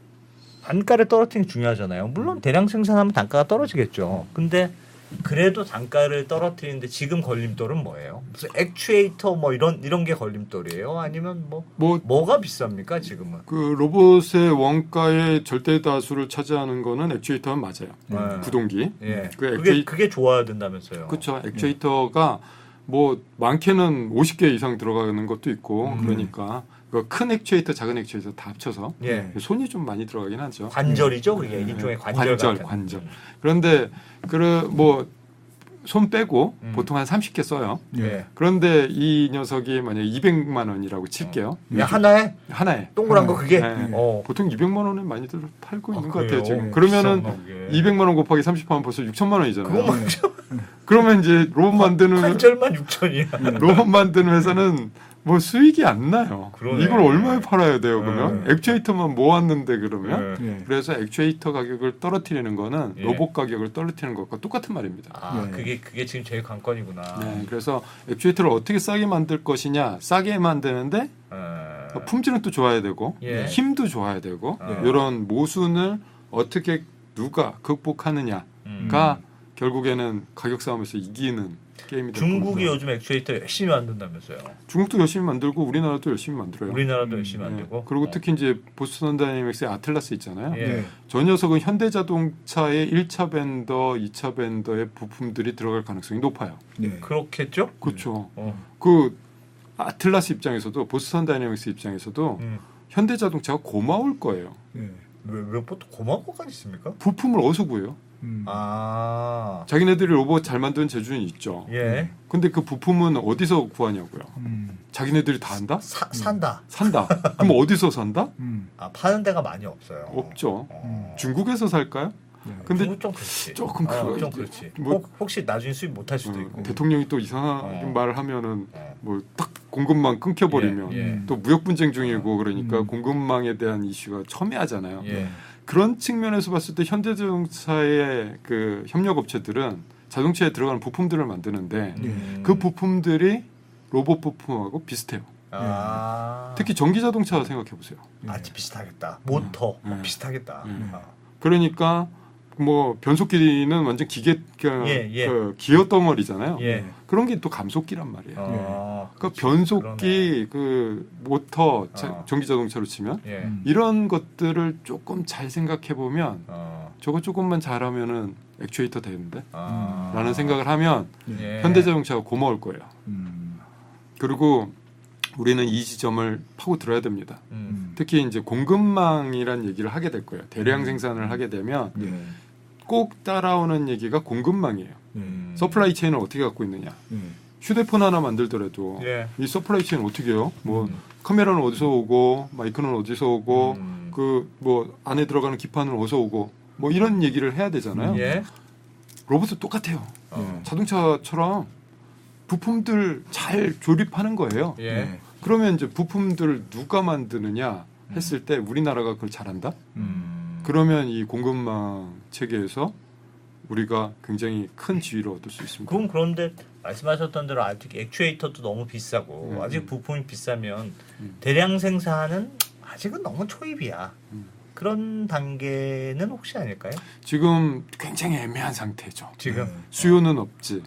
단가를 떨어뜨리는 게 중요하잖아요. 물론 대량 생산하면 단가가 떨어지겠죠. 근데 그래도 단가를 떨어뜨리는데 지금 걸림돌은 뭐예요? 무슨 액추에이터 뭐 이런 이런 게 걸림돌이에요? 아니면 뭐 뭐 뭐가 비쌉니까 지금은? 그 로봇의 원가의 절대 다수를 차지하는 거는 액추에이터는 맞아요. 네. 구동기. 예, 그 그게 액추에이- 그게 좋아야 된다면서요. 그렇죠. 액추에이터가 뭐 많게는 오십 개 이상 들어가는 것도 있고 음. 그러니까 그 큰 액추에이터, 작은 액추에이터 다 합쳐서 예, 손이 좀 많이 들어가긴 하죠. 관절이죠, 그게 네. 일종의 관절, 관절, 같은. 관절. 그런데 그 뭐 손 빼고 음. 보통 한 삼십 개 써요. 예, 그런데 이 녀석이 만약에 이백만 원이라고 칠게요. 야, 하나에 하나에. 동그란 거 그게. 네. 어. 보통 이백만 원에 많이들 팔고 아, 있는 것 그래요? 같아요. 지금. 네. 그러면은 비싼 거, 그게. 이백만 원 곱하기 삼십 하면 벌써 육천만 원이잖아요. 그거만 그러면 이제 로봇 만드는 관절만 육천이야. 로봇 만드는 회사는 뭐 수익이 안 나요. 그러네. 이걸 얼마에 팔아야 돼요, 그러면? 네. 액추에이터만 모았는데 그러면? 네. 예. 그래서 액추에이터 가격을 떨어뜨리는 거는 예. 로봇 가격을 떨어뜨리는 것과 똑같은 말입니다. 아, 네. 그게 그게 지금 제일 관건이구나. 네, 그래서 액추에이터를 어떻게 싸게 만들 것이냐, 싸게 만드는데 어. 품질은 또 좋아야 되고 예. 힘도 좋아야 되고 예. 이런 모순을 어떻게 누가 극복하느냐가 음. 결국에는 가격 싸움에서 이기는 게임이 될 중국이 겁니다. 요즘 액추에이터 열심히 만든다면서요. 중국도 열심히 만들고 우리나라도 열심히 만들어요. 우리나라도 음, 열심히 네. 만들고. 그리고 어. 특히 이제 보스턴 다이내믹스의 아틀라스 있잖아요. 예. 네. 저 녀석은 현대자동차의 일 차 벤더, 이 차 벤더의 부품들이 들어갈 가능성이 높아요. 네. 그렇겠죠? 그렇죠. 어. 그 아틀라스 입장에서도 보스턴 다이내믹스 입장에서도 음. 현대자동차가 고마울 거예요. 네. 왜, 왜 보통 고마운 것까지 있습니까? 부품을 어디서 구해요? 음. 아. 자기네들이 로봇 잘 만드는 재주는 있죠. 예. 근데 그 부품은 어디서 구하냐고요. 음. 자기네들이 다 한다? 사, 산다. 산다. 그럼 어디서 산다? 음. 아, 파는 데가 많이 없어요. 없죠. 어. 중국에서 살까요? 네. 근데 중국 좀 그렇지. 조금 어, 그거 좀 이제 그렇지. 뭐- 혹, 혹시 나중에 수입 못 할 수도 어, 있고. 대통령이 또 이상하게 어. 말을 하면은 어. 뭐 딱 공급망 끊겨버리면 예, 예. 또 무역 분쟁 중이고 그러니까 음. 공급망에 대한 이슈가 첨예하잖아요. 예. 그런 측면에서 봤을 때 현대자동차의 그 협력업체들은 자동차에 들어가는 부품들을 만드는데 음. 그 부품들이 로봇 부품하고 비슷해요. 아. 특히 전기 자동차 생각해 보세요. 아, 비슷하겠다. 모터 음. 뭐 비슷하겠다. 음. 아. 그러니까 뭐 변속기는 완전 기계 그, 예, 예. 그 기어 덩어리잖아요. 예. 그런 게 또 감속기란 말이에요. 어. 그러니까 그렇지. 변속기, 그 모터, 자- 어. 전기 자동차로 치면 그러네. 예. 음. 이런 것들을 조금 잘 생각해 보면 어. 저거 조금만 잘하면은 액추에이터 되는데 아. 라는 생각을 하면 예. 현대자동차가 고마울 거예요. 음. 그리고 우리는 이 지점을 파고 들어야 됩니다. 음. 특히 이제 공급망이란 얘기를 하게 될 거예요. 대량 음. 생산을 하게 되면 네. 꼭 따라오는 얘기가 공급망이에요. 음. 서플라이 체인을 어떻게 갖고 있느냐. 네. 휴대폰 하나 만들더라도 예. 이 서플라이 체인 어떻게 해요? 뭐 음. 카메라는 어디서 오고 마이크는 어디서 오고 음. 그 뭐 안에 들어가는 기판은 어디서 오고 뭐 이런 얘기를 해야 되잖아요. 예. 로봇은 똑같아요. 어. 자동차처럼 부품들 잘 조립하는 거예요. 예. 네. 그러면 이제 부품들을 누가 만드느냐 했을 때 우리나라가 그걸 잘한다? 음. 그러면 이 공급망 체계에서 우리가 굉장히 큰 지위를 얻을 수 있습니다. 그럼 그런데 말씀하셨던 대로 아직 액추에이터도 너무 비싸고 음. 아직 부품이 비싸면 음. 대량 생산은 아직은 너무 초입이야. 음. 그런 단계는 혹시 아닐까요? 지금 굉장히 애매한 상태죠. 지금 수요는 없지.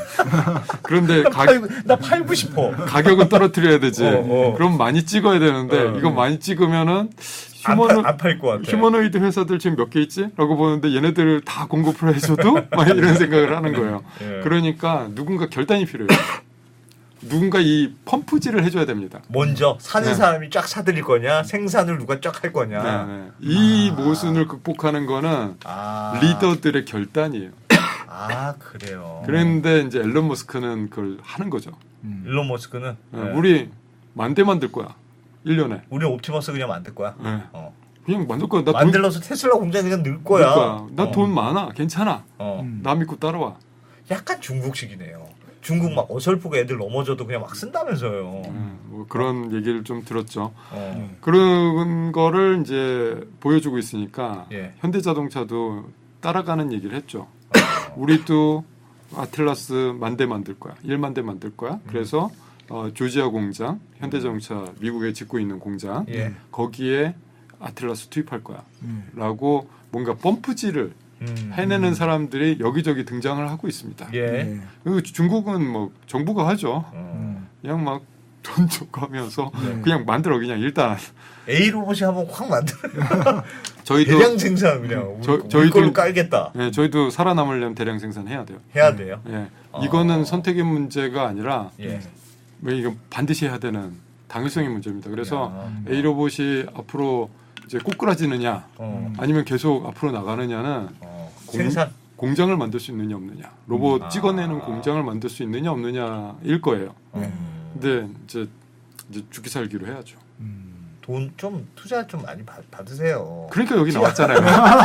그런데 나, 가, 팔고, 나 팔고 싶어. 가격은 떨어뜨려야 되지. 어, 어. 그럼 많이 찍어야 되는데 어, 이거 어. 많이 찍으면은 휴머노, 안 팔 것 같아. 휴머노이드 회사들 지금 몇 개 있지? 라고 보는데 얘네들 다 공급을 해줘도 막 이런 생각을 하는 거예요. 예. 그러니까 누군가 결단이 필요해요. 누군가 이 펌프질을 해줘야 됩니다. 먼저 사는 네. 사람이 쫙 사들일 거냐, 생산을 누가 쫙 할 거냐. 네, 네. 이 아. 모순을 극복하는 거는 아, 리더들의 결단이에요. 아 그래요. 그런데 이제 앨런 머스크는 그걸 하는 거죠. 음. 일론 머스크는 네, 네. 우리 만 대 만들 거야. 일 년에. 우리 옵티머스 그냥 만들 거야. 네. 어. 그냥 만들 거야. 나 돈, 만들어서 테슬라 공장 그냥 넣을 거야. 거야. 나 어. 돈 많아. 괜찮아. 어. 음. 나 믿고 따라와. 약간 중국식이네요. 중국 막 어설프게 애들 넘어져도 그냥 막 쓴다면서요. 음, 뭐 그런 얘기를 좀 들었죠. 어. 그런 거를 이제 보여주고 있으니까 예. 현대자동차도 따라가는 얘기를 했죠. 어. 우리도 아틀라스 만 대 만들 거야. 일만 대 만들 거야. 그래서 어, 조지아 공장, 현대자동차 미국에 짓고 있는 공장 예. 거기에 아틀라스 투입할 거야. 음. 라고 뭔가 펌프질을 음. 해내는 사람들이 여기저기 등장을 하고 있습니다. 예. 네. 그리고 중국은 뭐 정부가 하죠. 어. 그냥 막 돈 주고 하면서 네. 그냥 만들어 그냥 일단 A 로봇이 한번 확 만들어. 저희도 대량 생산 그냥 저- 우리, 저희도- 우리 걸로 깔겠다. 예, 저희도 살아남으려면 대량 생산해야 돼요. 해야 돼요. 예. 어. 이거는 선택의 문제가 아니라 예. 왜 이거 반드시 해야 되는 당위성의 문제입니다. 그래서 야. A 로봇이 앞으로 이제 꼬꾸라지느냐 어. 아니면 계속 앞으로 나가느냐는 어. 공- 생산. 공장을 만들 수 있느냐 없느냐, 로봇 음. 찍어내는 아. 공장을 만들 수 있느냐 없느냐일 거예요. 음. 근데 이제 이제 죽기 살기로 해야죠. 음. 돈 좀 투자 좀 많이 받, 받으세요. 그러니까 여기 나왔잖아요.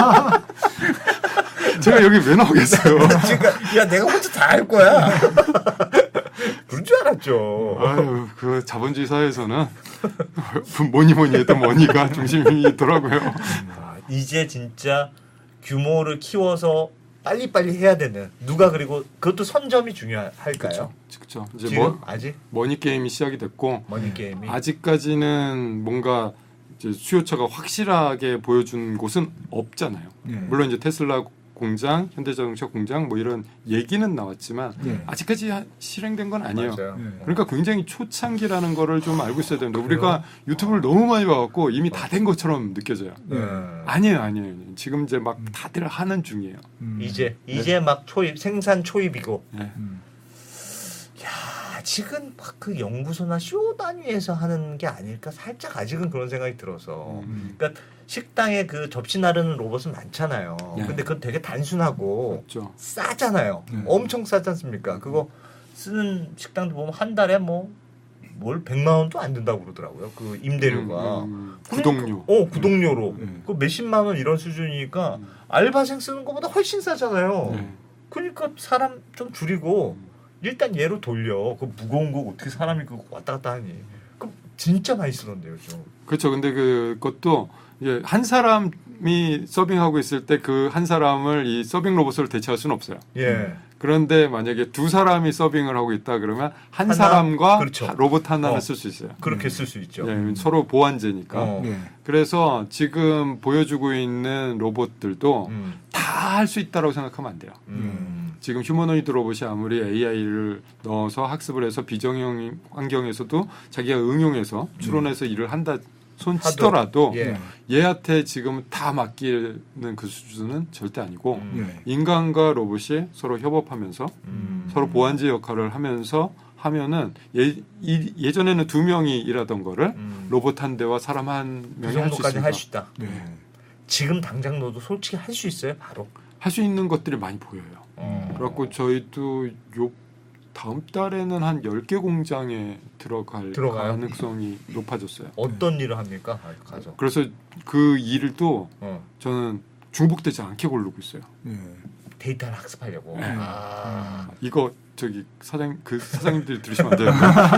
제가 여기 왜 나오겠어요? 그러니까 야 내가 혼자 다 할 거야. 그런 줄 알았죠. 아유, 그 자본주의 사회에서는 뭐니 뭐니 해도 머니가 중심이더라고요. 아, 이제 진짜 규모를 키워서 빨리빨리 해야 되는 누가 그리고 그것도 선점이 중요할까요? 그렇죠. 그렇죠. 이제 지금 뭐 아직 머니 게임이 시작이 됐고 머니 게임이 아직까지는 뭔가 이제 수요처가 확실하게 보여준 곳은 없잖아요. 네. 물론 이제 테슬라 공장, 현대자동차 공장 뭐 이런 얘기는 나왔지만 네. 아직까지 하- 실행된 건 아니에요. 맞아요. 네. 그러니까 굉장히 초창기라는 거를 좀 알고 있어야 됩니다. 우리가 유튜브를 너무 많이 봐갖고 이미 다 된 것처럼 느껴져요. 음. 아니에요, 아니에요. 지금 이제 막 다들 하는 중이에요. 음. 이제 이제 막 초입 생산 초입이고 네. 음. 아직은 막 그 연구소나 쇼 단위에서 하는 게 아닐까 살짝 아직은 그런 생각이 들어서 음. 그러니까 식당에 그 접시 나르는 로봇은 많잖아요. 네. 근데 그건 되게 단순하고 맞죠. 싸잖아요. 네. 엄청 싸지 않습니까? 그거 쓰는 식당도 보면 한 달에 뭐 뭘 백만 원도 안 든다고 그러더라고요. 그 임대료가. 음, 음, 구독료. 어, 구독료로. 음. 그 몇십만 원 이런 수준이니까 음. 알바생 쓰는 것보다 훨씬 싸잖아요. 네. 그러니까 사람 좀 줄이고 일단 얘로 돌려. 그 무거운 거 어떻게 사람이 그 왔다 갔다 하니? 그럼 진짜 많이 쓰던데요, 좀. 그렇죠. 근데 그것도 이제 한 사람이 서빙하고 있을 때 그 한 사람을 이 서빙 로봇으로 대체할 수는 없어요. 예. 그런데 만약에 두 사람이 서빙을 하고 있다 그러면 한 하나? 사람과 그렇죠. 하- 로봇 하나를 어. 쓸 수 있어요. 그렇게 쓸 수 있죠. 예, 서로 보완제니까. 어. 네. 그래서 지금 보여주고 있는 로봇들도 음. 다 할 수 있다고 생각하면 안 돼요. 음. 지금 휴머노이드 로봇이 아무리 에이아이를 넣어서 학습을 해서 비정형 환경에서도 자기가 응용해서 추론해서 일을 한다 손 치더라도 예. 얘한테 지금 다 맡기는 그 수준은 절대 아니고 음. 네. 인간과 로봇이 서로 협업하면서 음. 서로 보완제 역할을 하면서 하면은 예, 이, 예전에는 두 명이 일하던 거를 음. 로봇 한 대와 사람 한 그 명이 할 수 정도까지 있습니다. 할 수 있다. 네. 지금 당장 넣어도 솔직히 할 수 있어요, 바로. 할 수 있는 것들이 많이 보여요. 어. 그래갖고 저희도 요 다음 달에는 한 열 개 공장에 들어갈 들어가요? 가능성이 높아졌어요. 어떤 일을 합니까? 아, 가서. 그래서 그 일도 어. 저는 중복되지 않게 고르고 있어요. 네. 데이터를 학습하려고. 네. 아. 이거 저기 사장 그 사장님들이 들으시면 안 돼요.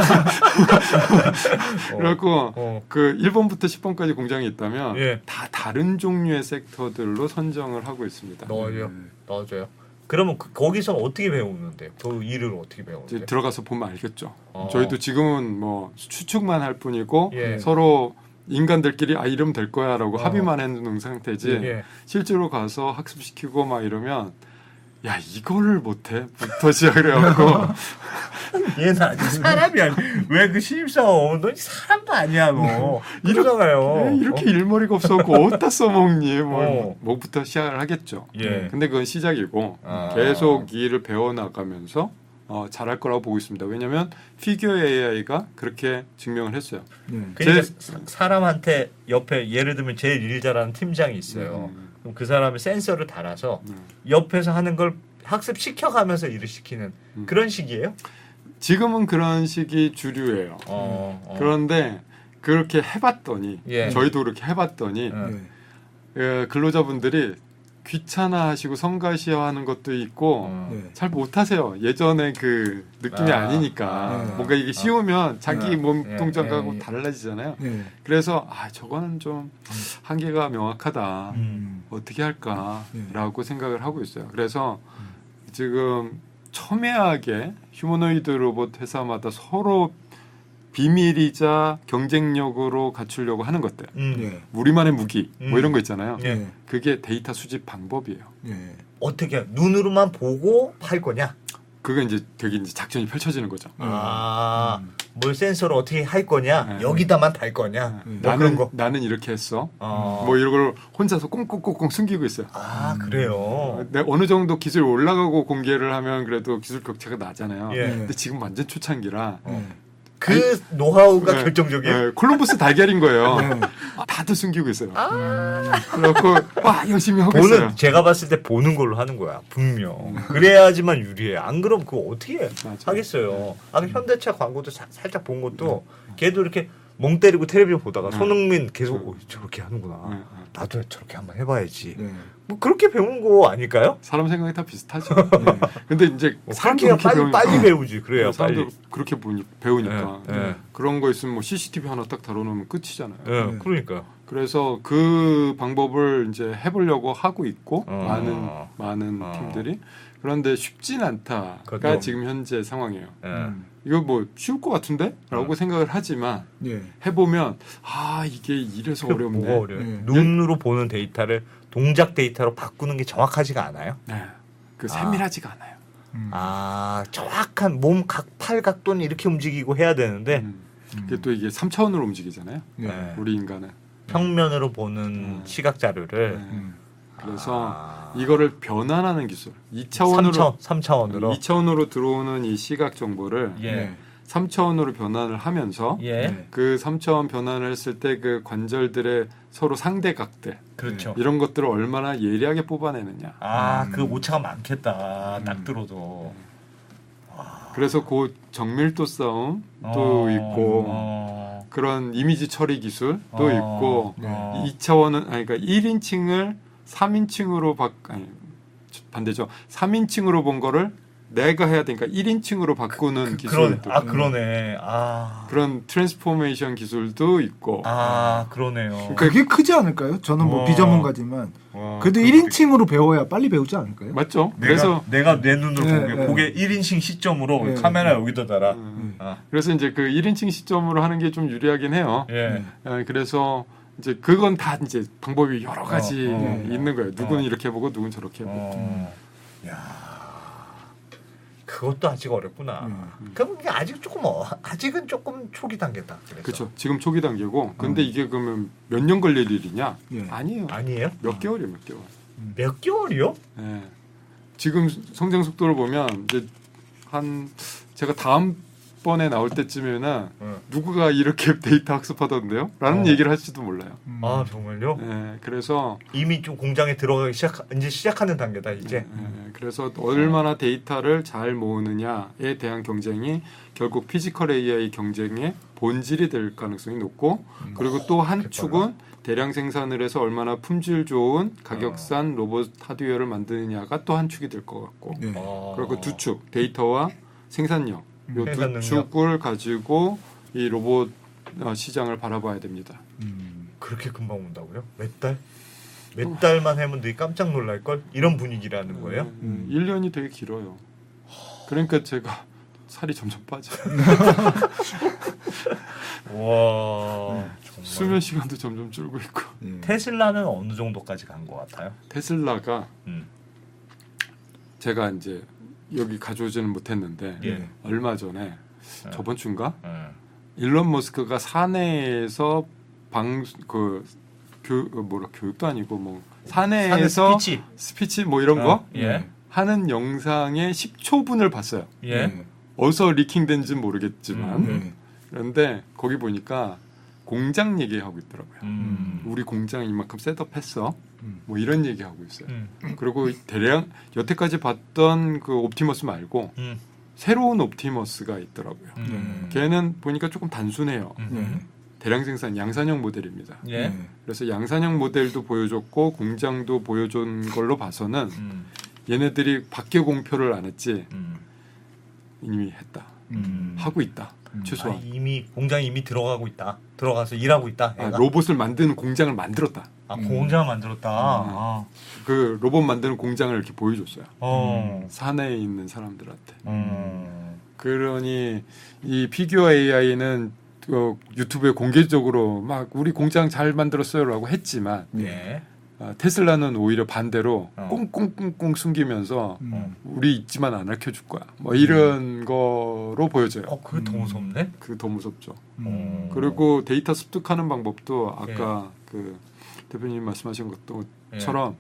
그래갖고 어. 그 일 번부터 십 번까지 공장이 있다면 예. 다 다른 종류의 섹터들로 선정을 하고 있습니다. 넣어요. 네. 넣어줘요. 그러면 그, 거기서 어떻게 배우는데요? 그 일을 어떻게 이제 배우는데요? 들어가서 보면 알겠죠. 어. 저희도 지금은 뭐 추측만 할 뿐이고 예. 서로 인간들끼리 아 이러면 될 거야라고 어. 합의만 해놓은 상태지. 예. 실제로 가서 학습시키고 막 이러면 야 이거를 못해? 부터 시작해갖고 얘는 아직 사람이 아니. 왜 그 신입사원? 너 사람도 아니야 너. 이러잖아요. 네, 이렇게 어? 일머리가 없었고 어디다 써먹니? 뭐, 어. 뭐부터 시작을 하겠죠. 예. 근데 그건 시작이고 아. 계속 이 일을 배워나가면서 어, 잘할 거라고 보고 있습니다. 왜냐하면 피규어 에이아이가 그렇게 증명을 했어요. 네. 그러니까 제- 사- 사람한테 옆에 예를 들면 제일 일 잘하는 팀장이 있어요. 음. 그럼 그 사람이 센서를 달아서 음. 옆에서 하는 걸 학습시켜가면서 일을 시키는 음. 그런 식이에요? 지금은 그런 식이 주류예요. 어, 어. 그런데 그렇게 해봤더니 예. 저희도 그렇게 해봤더니 음. 네. 예, 근로자분들이 귀찮아하시고 성가시하는 것도 있고 어. 네. 잘 못하세요. 예전에 그 느낌이 아. 아, 니니까 네. 뭔가 이게 쉬우면 자기 네. 몸 예, 동작하고 예, 예. 달라지잖아요. 네. 그래서 아 저거는 좀 한계가 명확하다. 음. 어떻게 할까라고 네. 생각을 하고 있어요. 그래서 지금 첨예하게 휴머노이드 로봇 회사마다 서로 비밀이자 경쟁력으로 갖추려고 하는 것들. 음. 네. 우리만의 무기 음. 뭐 이런 거 있잖아요. 예. 네. 그게 데이터 수집 방법이에요. 네. 어떻게 눈으로만 보고 팔 거냐? 그게 이제 되게 이제 작전이 펼쳐지는 거죠. 아, 음. 뭘 센서를 어떻게 할 거냐? 네. 여기다만 달 거냐? 음. 뭐 나는 그런 거. 나는 이렇게 했어. 어. 뭐 이런 걸 혼자서 꽁꽁꽁꽁 숨기고 있어요. 아, 그래요. 내 어느 정도 기술이 올라가고 공개를 하면 그래도 기술 격차가 나잖아요. 예. 근데 지금 완전 초창기라 네. 그 노하우가 네. 결정적이에요. 네, 콜럼버스 달걀인 거예요. 네. 아, 다들 숨기고 있어요. 아. 그래갖고 와 열심히 하고 있어요. 보는 제가 봤을 때 보는 걸로 하는 거야 분명. 그래야지만 유리해. 안 그럼 그거 어떻게 맞아요. 하겠어요. 아까 현대차 광고도 사- 살짝 본 것도 걔도 이렇게 멍 때리고 텔레비전 보다가 네. 손흥민 계속 어, 저렇게 하는구나. 네, 네. 나도 저렇게 한번 해봐야지. 네. 뭐 그렇게 배운 거 아닐까요? 사람 생각이 다 비슷하죠. 근데 이제 뭐 사람도 그렇게 그렇게 빨리 배우니까 빨리 배우지. 그래야 사람도 빨리. 그렇게 보니, 배우니까 네, 네. 그런 거 있으면 뭐 씨씨티비 하나 딱 다뤄놓으면 끝이잖아요. 예, 네. 그러니까. 그래서 그 방법을 이제 해보려고 하고 있고 어. 많은 많은 어. 팀들이 그런데 쉽진 않다가 그것도. 지금 현재 상황이에요. 예. 음. 이거 뭐 쉬울 것 같은데?라고 어. 생각을 하지만 네. 해보면 아 이게 이래서 뭐가 어렵네. 어려요? 네. 눈으로 보는 데이터를 동작 데이터로 바꾸는 게 정확하지가 않아요. 네, 그 아. 세밀하지가 않아요. 음. 아, 정확한 몸 각, 팔 각도는 이렇게 움직이고 해야 되는데 음. 그게 또 이게 삼 차원으로 움직이잖아요. 네. 네. 우리 인간은. 평면으로 보는 음. 시각 자료를 네. 음. 그래서 아. 이거를 변환하는 기술. 이 차원으로 삼 차원으로 이 차원으로 들어오는 이 시각 정보를 예. 네. 삼 차원으로 변환을 하면서 예. 네. 그 삼 차원 변환을 했을 때 그 관절들의 서로 상대각들 그렇죠. 이런 것들을 얼마나 예리하게 뽑아내느냐. 아, 음. 그 오차가 많겠다. 음. 딱 들어도. 그래서 그 정밀도 싸움도 어. 있고 어. 그런 이미지 처리 기술도 어. 있고 어. 이 차원은 아니 그러니까 일 인칭을 삼 인칭으로 바 아니 반대죠. 삼 인칭으로 본 거를 내가 해야 되니까 일 인칭으로 바꾸는 그, 그런 기술도 아 그러네. 아. 그런 트랜스포메이션 기술도 있고 아, 그러네요. 그게 크지 않을까요? 저는 뭐 어. 비전문가지만 와, 그래도 그- 일 인칭으로 배워야 빨리 배우지 않을까요? 맞죠? 내가, 그래서 내가 내 눈으로 네, 보게 네. 고개 일 인칭 시점으로 네. 카메라 여기다 달아. 음, 아. 그래서 이제 그 일 인칭 시점으로 하는 게 좀 유리하긴 해요. 예. 어, 그래서 이제 그건 다 이제 방법이 여러 가지 어, 어. 있는 거예요. 누구는 어. 이렇게 보고 누구는 저렇게 보고. 어. 야. 그것도 아직 어렵구나. 음. 그럼 이게 아직 조금 어, 아직은 조금 초기 단계다. 그래서. 그렇죠. 지금 초기 단계고. 근데 음. 이게 그러면 몇 년 걸릴 일이냐? 예. 아니에요. 아니에요? 몇 개월이에요, 몇 개월. 몇 개월이요? 예. 지금 성장 속도를 보면 이제 한 제가 다음 번에 나올 때쯤에는 응. 누구가 이렇게 데이터 학습하던데요? 라는 어. 얘기를 할지도 몰라요. 음. 아 정말요? 예. 그래서 이미 좀 공장에 들어가기 시작 이제 시작하는 단계다 이제. 예, 그래서 얼마나 데이터를 잘 모으느냐에 대한 경쟁이 결국 피지컬 에이아이 경쟁의 본질이 될 가능성이 높고 그리고 또 한 축은 대량 생산을 해서 얼마나 품질 좋은 가격싼 로봇 하드웨어를 만드느냐가 또 한 축이 될 것 같고 네. 어. 그리고 두 축 데이터와 생산력 요 생산 두 능력. 축을 가지고 이 로봇 어, 시장을 바라봐야 됩니다. 음. 그렇게 금방 온다고요? 몇 달? 몇 달만 하면 너희 깜짝 놀랄 걸 이런 분위기라는 거예요. 음, 일 년이 되게 길어요. 그러니까 제가 살이 점점 빠져요. 와 정말. 수면 시간도 점점 줄고 있고. 예. 테슬라는 어느 정도까지 간 것 같아요? 테슬라가 음. 제가 이제 여기 가져오지는 못했는데 예. 얼마 전에 예. 저번 주인가 음. 일론 머스크가 사내에서 방그 교 뭐라 교육도 아니고 뭐 사내에서 스피치. 스피치 뭐 이런 어, 거 예. 하는 영상의 십 초분을 봤어요. 예. 어디서 리킹된지는 모르겠지만 음. 예. 그런데 거기 보니까 공장 얘기하고 있더라고요. 음. 우리 공장 이만큼 셋업했어. 음. 뭐 이런 얘기하고 있어요. 음. 그리고 대량 여태까지 봤던 그 옵티머스 말고 음. 새로운 옵티머스가 있더라고요. 음. 걔는 보니까 조금 단순해요. 음. 대량 생산 양산형 모델입니다. 예. 그래서 양산형 모델도 보여줬고 공장도 보여준 걸로 봐서는 음. 얘네들이 밖에 공표를 안 했지 음. 이미 했다. 음. 하고 있다. 음. 아, 최소한. 이미 공장이 이미 들어가고 있다. 들어가서 일하고 있다. 아, 애가? 로봇을 만드는 공장을 만들었다. 아, 음. 공장 만들었다. 아. 그 로봇 만드는 공장을 이렇게 보여줬어요. 어. 사내에 있는 사람들한테. 음. 그러니 이 피규어 에이아이는 어, 유튜브에 공개적으로 막 우리 공장 잘 만들었어요라고 했지만 예. 어, 테슬라는 오히려 반대로 어. 꽁꽁꽁꽁 숨기면서 음. 우리 있지만 안 알려줄 거야. 뭐 이런 거로 보여져요. 어, 그게 더 무섭네. 그게 더 무섭죠. 음. 그리고 데이터 습득하는 방법도 아까 예. 그 대표님 말씀하신 예. 것처럼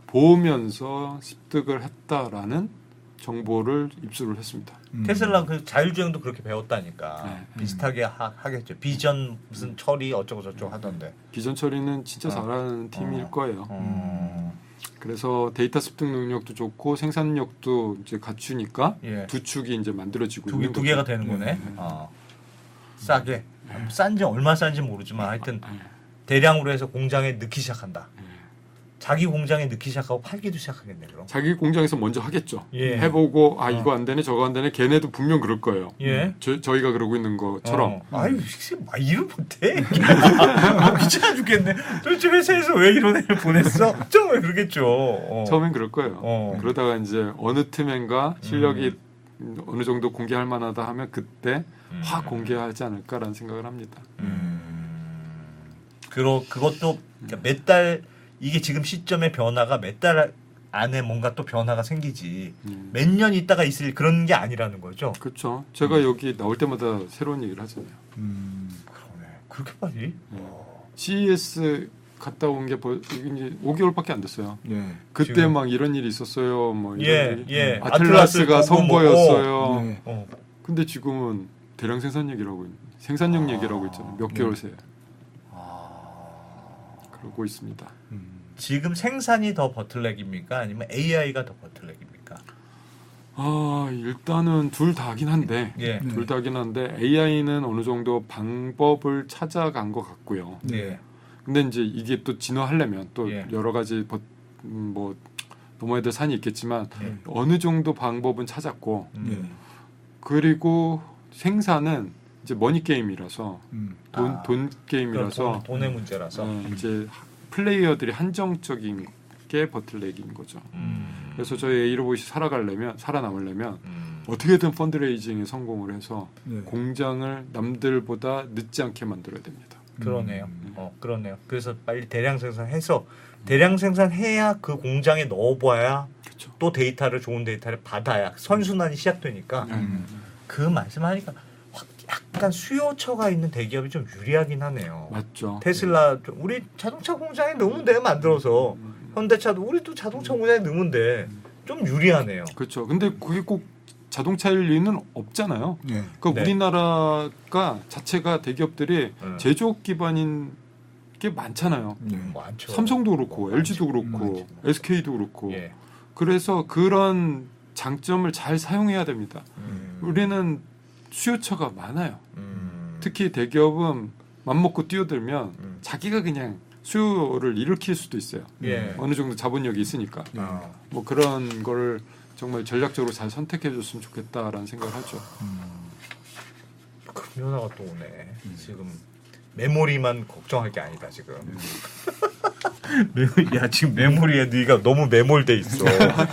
보면서 습득을 했다라는 정보를 입수를 했습니다. 음. 테슬라 그 자율주행도 그렇게 배웠다니까. 네. 비슷하게 하, 하겠죠. 비전 무슨 처리 어쩌고 저쩌고 하던데. 비전 처리는 진짜 어. 잘하는 팀일 어. 거예요. 음. 그래서 데이터 습득 능력도 좋고 생산력도 이제 갖추니까 예. 두 축이 이제 만들어지고 두, 있는 두 거죠. 개가 되는 거네. 네. 어. 싸게. 싼지 얼마 싼지 모르지만 하여튼 네. 대량으로 해서 공장에 넣기 시작한다. 네. 자기 공장에 넣기 시작하고 팔기도 시작하겠네 그럼. 자기 공장에서 먼저 하겠죠. 예. 해보고 아 어. 이거 안 되네 저거 안 되네. 걔네도 분명 그럴 거예요. 예. 저, 저희가 그러고 있는 것처럼 어. 아유, 막 일을 못해. 귀찮아 죽겠네. 도대체 회사에서 왜 이런 애를 보냈어? 정말 그러겠죠. 어. 처음엔 그럴 거예요. 어. 그러다가 이제 어느 팀엔가 실력이 어느 정도 공개할 만하다 하면 그때 음. 확 공개하지 않을까라는 생각을 합니다. 음. 그러 그것도 그러니까 몇 달 이게 지금 시점의 변화가 몇 달 안에 뭔가 또 변화가 생기지 음. 몇 년 있다가 있을 그런 게 아니라는 거죠. 그렇죠. 제가 여기 나올 때마다 새로운 얘기를 하잖아요. 음. 그러네. 그렇게 빨리? 씨이에스 갔다 온 게 이제 오 개월밖에 안 됐어요. 예. 그때 지금- 막 이런 일이 있었어요. 뭐 이런 예, 일이. 예. 아틀라스가 아틀라스 보고 선보였어요. 예. 어. 근데 지금은 대량 생산 얘기라고 있- 생산력 아. 얘기라고 있잖아요. 몇 개월 새에 아. 그러고 있습니다. 음. 지금 생산이 더 버틀렉입니까? 아니면 에이아이가 더 버틀렉입니까? 아 일단은 둘 다긴 한데 예. 네. 둘 다긴 한데 에이아이는 어느 정도 방법을 찾아간 것 같고요. 네. 근데 이제 이게 또 진화하려면 또 예. 여러 가지 버, 음, 뭐 넘어야 될 산이 있겠지만 예. 어느 정도 방법은 찾았고 음. 예. 그리고 생산은 이제 머니 게임이라서 음. 돈, 아. 돈 그건 게임이라서 돈, 돈의 문제라서. 어, 이제 플레이어들이 한정적인 게 버틀렉인 거죠. 음. 그래서 저희 에이로봇이 살아가려면 살아남으려면 음. 어떻게든 펀드레이징에 성공을 해서 네. 공장을 남들보다 늦지 않게 만들어야 됩니다. 그러네요. 음. 어, 그러네요. 그래서 빨리 대량 생산해서 대량 생산해야 그 공장에 넣어봐야 그렇죠. 또 데이터를 좋은 데이터를 받아야 선순환이 시작되니까 음. 그 말씀하니까 확 약간 수요처가 있는 대기업이 좀 유리하긴 하네요. 맞죠. 테슬라 좀 우리 자동차 공장에 넣으면 돼 만들어서 현대차도 우리도 자동차 공장에 넣으면 돼. 좀 유리하네요. 그렇죠. 근데 그게 꼭 자동차일 리는 없잖아요. 예. 그 네. 우리나라가 자체가 대기업들이 음. 제조업 기반인 게 많잖아요. 예. 많죠. 삼성도 그렇고 많죠. 엘지도 그렇고 많죠. 에스케이도 그렇고 예. 그래서 그런 장점을 잘 사용해야 됩니다. 음. 우리는 수요처가 많아요. 음. 특히 대기업은 맘먹고 뛰어들면 음. 자기가 그냥 수요를 일으킬 수도 있어요. 예. 어느 정도 자본력이 있으니까. 어. 뭐 그런 거를 정말 전략적으로 잘 선택해줬으면 좋겠다라는 생각을 하죠. 큰 변화가 또 오네. 지금 메모리만 걱정할 게 아니다 지금. 야 지금 메모리에 네가 너무 매몰돼 있어.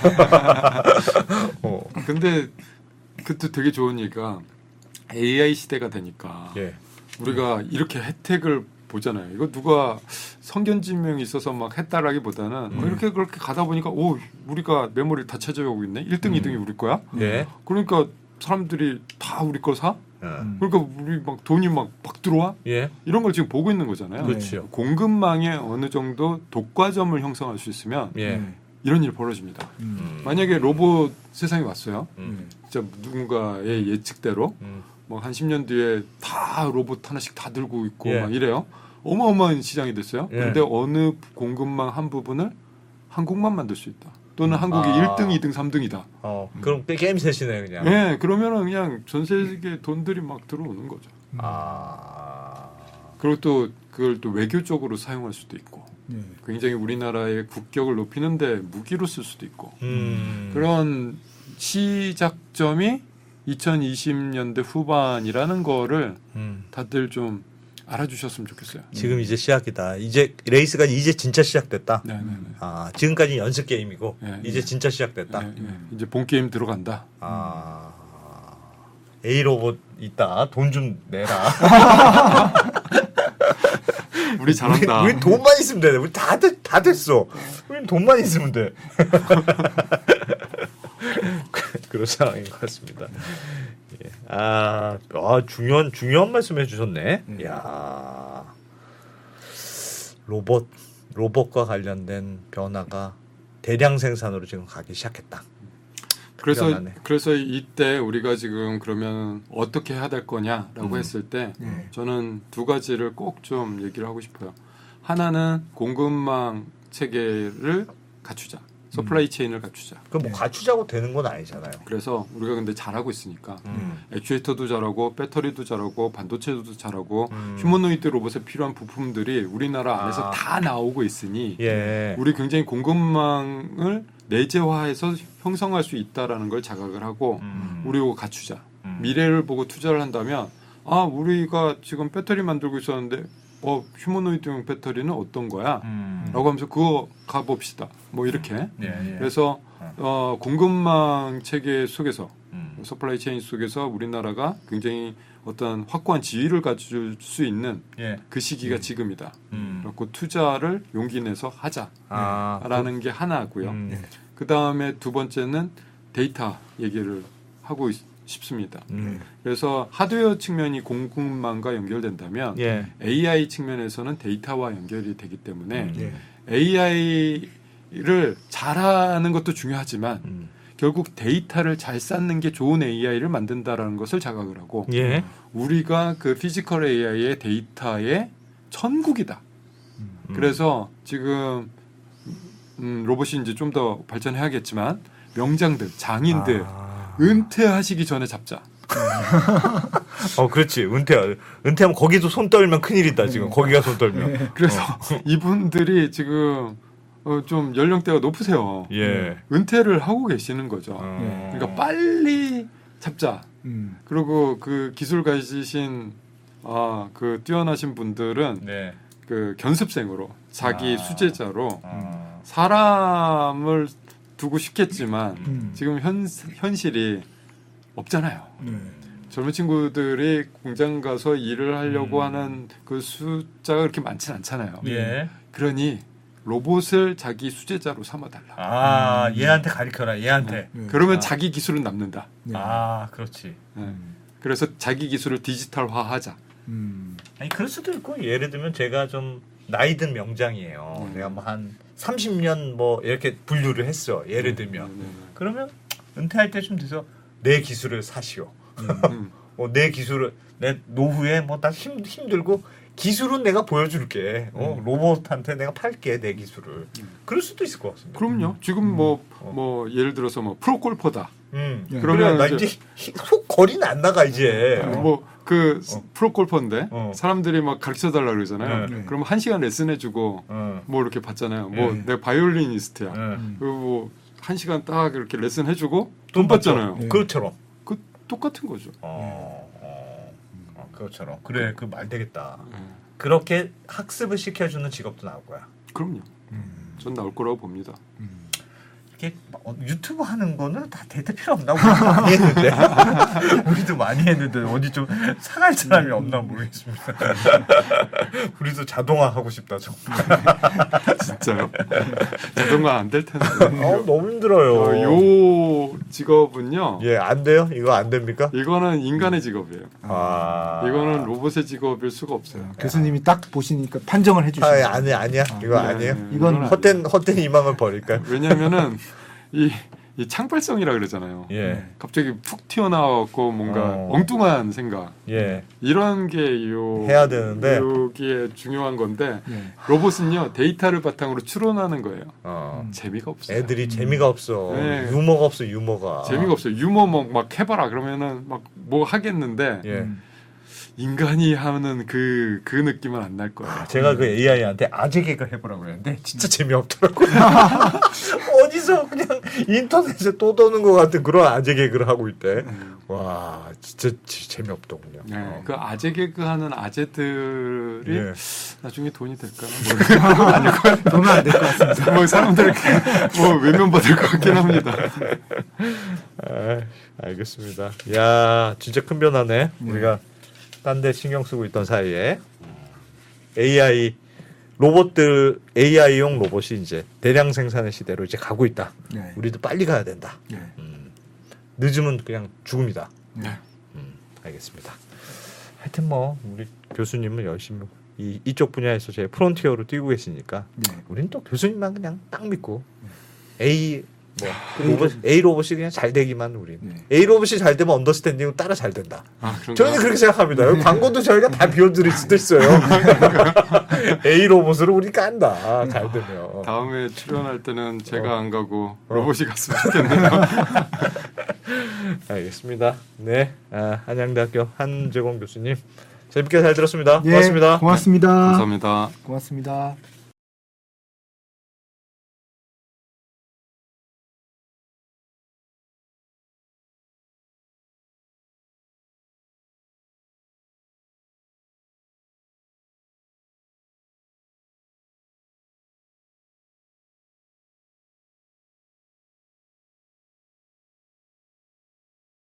어. 근데 그것도 되게 좋은 얘기가 에이아이 시대가 되니까 예. 우리가 이렇게 혜택을 보잖아요. 이거 누가 성견지명이 있어서 막 했다라기보다는 음. 이렇게 그렇게 가다 보니까 오 우리가 메모리를 다 차지하고 있네. 일 등, 음. 이 등이 우리 거야. 예. 그러니까 사람들이 다 우리 거 사. 어. 그러니까 우리 막 돈이 막, 막 들어와. 예. 이런 걸 지금 보고 있는 거잖아요. 그렇죠. 공급망에 어느 정도 독과점을 형성할 수 있으면 예. 네. 이런 일이 벌어집니다. 음. 만약에 로봇 세상이 왔어요. 음. 진짜 누군가의 예측대로 음. 뭐 한 십 년 뒤에 다 로봇 하나씩 다 들고 있고 예. 막 이래요. 어마어마한 시장이 됐어요. 예. 그런데 어느 공급망 한 부분을 한국만 만들 수 있다. 또는 한국이 아. 일 등, 이 등, 삼 등이다. 어. 그럼 게임 셋이네 그냥. 예, 그러면은 그냥 전 세계 돈들이 막 들어오는 거죠. 아. 그리고 또 그걸 또 외교적으로 사용할 수도 있고, 네. 굉장히 우리나라의 국격을 높이는데 무기로 쓸 수도 있고, 음. 그런 시작점이 이천이십 년대 후반이라는 거를 음. 다들 좀 알아주셨으면 좋겠어요. 지금 이제 시작이다. 이제 레이스가 이제 진짜 시작됐다. 네, 네, 네. 아 지금까지 연습 게임이고 네, 이제 네. 진짜 시작됐다. 네, 네. 이제 본 게임 들어간다. 아 A 로봇 있다. 돈 좀 내라. 우리 잘한다. 우리, 우리 돈만 있으면 돼. 우리 다, 됐- 다 됐어. 우리 돈만 있으면 돼. 그런 상황인 것 같습니다. 예. 아, 아, 중요한 중요한 말씀해 주셨네. 음. 야 로봇 로봇과 관련된 변화가 대량 생산으로 지금 가기 시작했다. 그래서 변하네. 그래서 이때 우리가 지금 그러면 어떻게 해야 될 거냐라고 음. 했을 때 네. 저는 두 가지를 꼭 좀 얘기를 하고 싶어요. 하나는 공급망 체계를 갖추자. 서플라이 체인을 갖추자. 그럼 뭐 네. 갖추자고 되는 건 아니잖아요. 그래서 우리가 근데 잘하고 있으니까 음. 액추에이터도 잘하고 배터리도 잘하고 반도체도 잘하고 음. 휴머노이드 로봇에 필요한 부품들이 우리나라 안에서 아. 다 나오고 있으니 예. 우리 굉장히 공급망을 내재화해서 형성할 수 있다라는 걸 자각을 하고 음. 우리 이거 갖추자. 음. 미래를 보고 투자를 한다면 아 우리가 지금 배터리 만들고 있었는데 어 휴머노이드용 배터리는 어떤 거야? 음. 라고 하면서 그거 가봅시다. 뭐 이렇게. 예, 예. 그래서 어, 공급망 체계 속에서 음. 서플라이 체인 속에서 우리나라가 굉장히 어떤 확고한 지위를 가질 수 있는 예. 그 시기가 지금이다. 음. 그렇고 투자를 용기 내서 하자라는 아, 게 하나고요. 음. 그 다음에 두 번째는 데이터 얘기를 하고 있- 싶습니다. 음. 그래서 하드웨어 측면이 공급망과 연결된다면 예. 에이아이 측면에서는 데이터와 연결이 되기 때문에 음. 네. 에이아이를 잘하는 것도 중요하지만 음. 결국 데이터를 잘 쌓는 게 좋은 에이아이를 만든다라는 것을 자각을 하고 예. 우리가 그 피지컬 에이아이의 데이터의 천국이다. 음. 그래서 지금 음, 로봇이 이제 좀 더 발전해야겠지만 명장들, 장인들 아. 은퇴하시기 전에 잡자. 어, 그렇지. 은퇴, 은퇴하면 거기도 손 떨면 큰일이다, 지금. 거기가 손 떨면. 그래서 이분들이 지금 어, 좀 연령대가 높으세요. 예. 은퇴를 하고 계시는 거죠. 어. 그러니까 빨리 잡자. 음. 그리고 그 기술 가지신 아, 그 뛰어나신 분들은 네. 그 견습생으로 자기 아. 수제자로 어. 사람을 두고 싶겠지만 음. 지금 현 현실이 없잖아요. 네. 젊은 친구들이 공장 가서 일을 하려고 음. 하는 그 숫자가 그렇게 많진 않잖아요. 예. 그러니 로봇을 자기 수제자로 삼아달라. 아, 얘한테 가르쳐라, 얘한테. 네. 그러면 아. 자기 기술은 남는다. 네. 아, 그렇지. 네. 그래서 자기 기술을 디지털화하자. 음. 아니, 그럴 수도 있고, 예를 들면 제가 좀 나이 든 명장이에요. 음. 내가 뭐 한 삼십 년 뭐 이렇게 분류를 했어. 예를 들면. 네, 네, 그러면 은퇴할 때쯤 돼서 내 기술을 사시오. 네. 음. 어, 내 기술을 내 노후에 뭐 나 힘 힘들고 기술은 내가 보여줄게. 어, 음. 로봇한테 내가 팔게 내 기술을. 그럴 수도 있을 것 같습니다. 그럼요. 지금 뭐 뭐 예를 들어서 뭐 프로 골퍼다. 음. 예. 그러면 그러면 나 이제- 이제 히- 속 거리는 안 나가 이제. 어. 뭐 그 어. 프로 골퍼인데 어. 사람들이 막 가르쳐 달라 그러잖아요. 네. 네. 그럼 한 시간 레슨 해주고 어. 뭐 이렇게 받잖아요. 뭐 네. 내가 바이올리니스트야. 어. 그리고 뭐 한 시간 딱 이렇게 레슨 해주고 돈 돈 받잖아요. 받죠. 네. 그것처럼. 그 똑같은 거죠. 어. 어. 어, 그것처럼. 그래, 그 말 되겠다. 네. 그렇게 학습을 시켜주는 직업도 나올 거야. 그럼요. 전 나올 거라고 봅니다. 이렇게 어, 유튜브 하는 거는 다 데이터 필요 없나? 우리도 많이 했는데 우리도 많이 했는데 어디 좀 사갈 사람이 없나 모르겠습니다. 우리도 자동화 하고 싶다 좀. 진짜요? 자동화 안 될 텐데. 어, 너무 힘들어요. 어, 요 직업은요. 예, 안 돼요? 이거 안 됩니까? 이거는 인간의 직업이에요. 아, 이거는 로봇의 직업일 수가 없어요. 교수님이 딱 보시니까 판정을 아, 해주시는. 아니 아니야. 이거 네, 아니에요. 네, 이건 이건 헛된 헛된 희망을 버릴까요? 왜냐하면은 이, 이 창발성이라 그러잖아요. 예, 갑자기 푹 튀어나왔고 뭔가 어. 엉뚱한 생각 예. 이런 게 요 해야 되는데. 여기에 중요한 건데 예. 로봇은요 데이터를 바탕으로 추론하는 거예요. 어. 재미가 없어요. 애들이 재미가 없어. 네. 유머가 없어. 유머가. 재미가 없어요. 유머 뭐 막 해봐라 그러면은 막 뭐 하겠는데 예. 인간이 하는 그 그 느낌은 안 날 거예요. 제가 그 에이아이한테 아재 개그 해보라고 했는데 진짜 재미없더라고요. 어디서 그냥 인터넷에 또 도는 것 같은 그런 아재 개그를 하고 있대. 와 진짜 지- 재미없더군요. 네, 어. 그 아재 개그 하는 아재들이 예. 나중에 돈이 될까나 모르겠어요. 그러면 안 될 것 같습니다. 뭐 사람들 뭐 외면 받을 것 같긴 합니다. 아, 알겠습니다. 야 진짜 큰 변화네. 네. 우리가 딴 데 신경 쓰고 있던 사이에 에이아이 로봇들 에이아이용 로봇이 이제 대량 생산의 시대로 이제 가고 있다. 네. 우리도 빨리 가야 된다. 네. 음, 늦으면 그냥 죽음이다. 네. 음, 알겠습니다. 하여튼 뭐 우리 교수님은 열심히 이, 이쪽 분야에서 제 프론티어로 뛰고 계시니까 네. 우리는 또 교수님만 그냥 딱 믿고 A 뭐 A 로봇, A 로봇이 그냥 잘 되기만 우리 네. A 로봇이 잘 되면 언더스탠딩은 따라 잘 된다. 아, 그런가요? 저희는 그렇게 생각합니다. 여기 광고도 저희가 다 비워드릴 수도 있어요. A 로봇으로 우리 깐다. 잘 되면. 다음에 출연할 때는 제가 어. 안 가고 어. 로봇이 갔으면 좋겠네요. 알겠습니다. 네, 아, 한양대학교 한재공 교수님 재밌게 잘 들었습니다. 예, 고맙습니다. 고맙습니다. 감사합니다. 고맙습니다.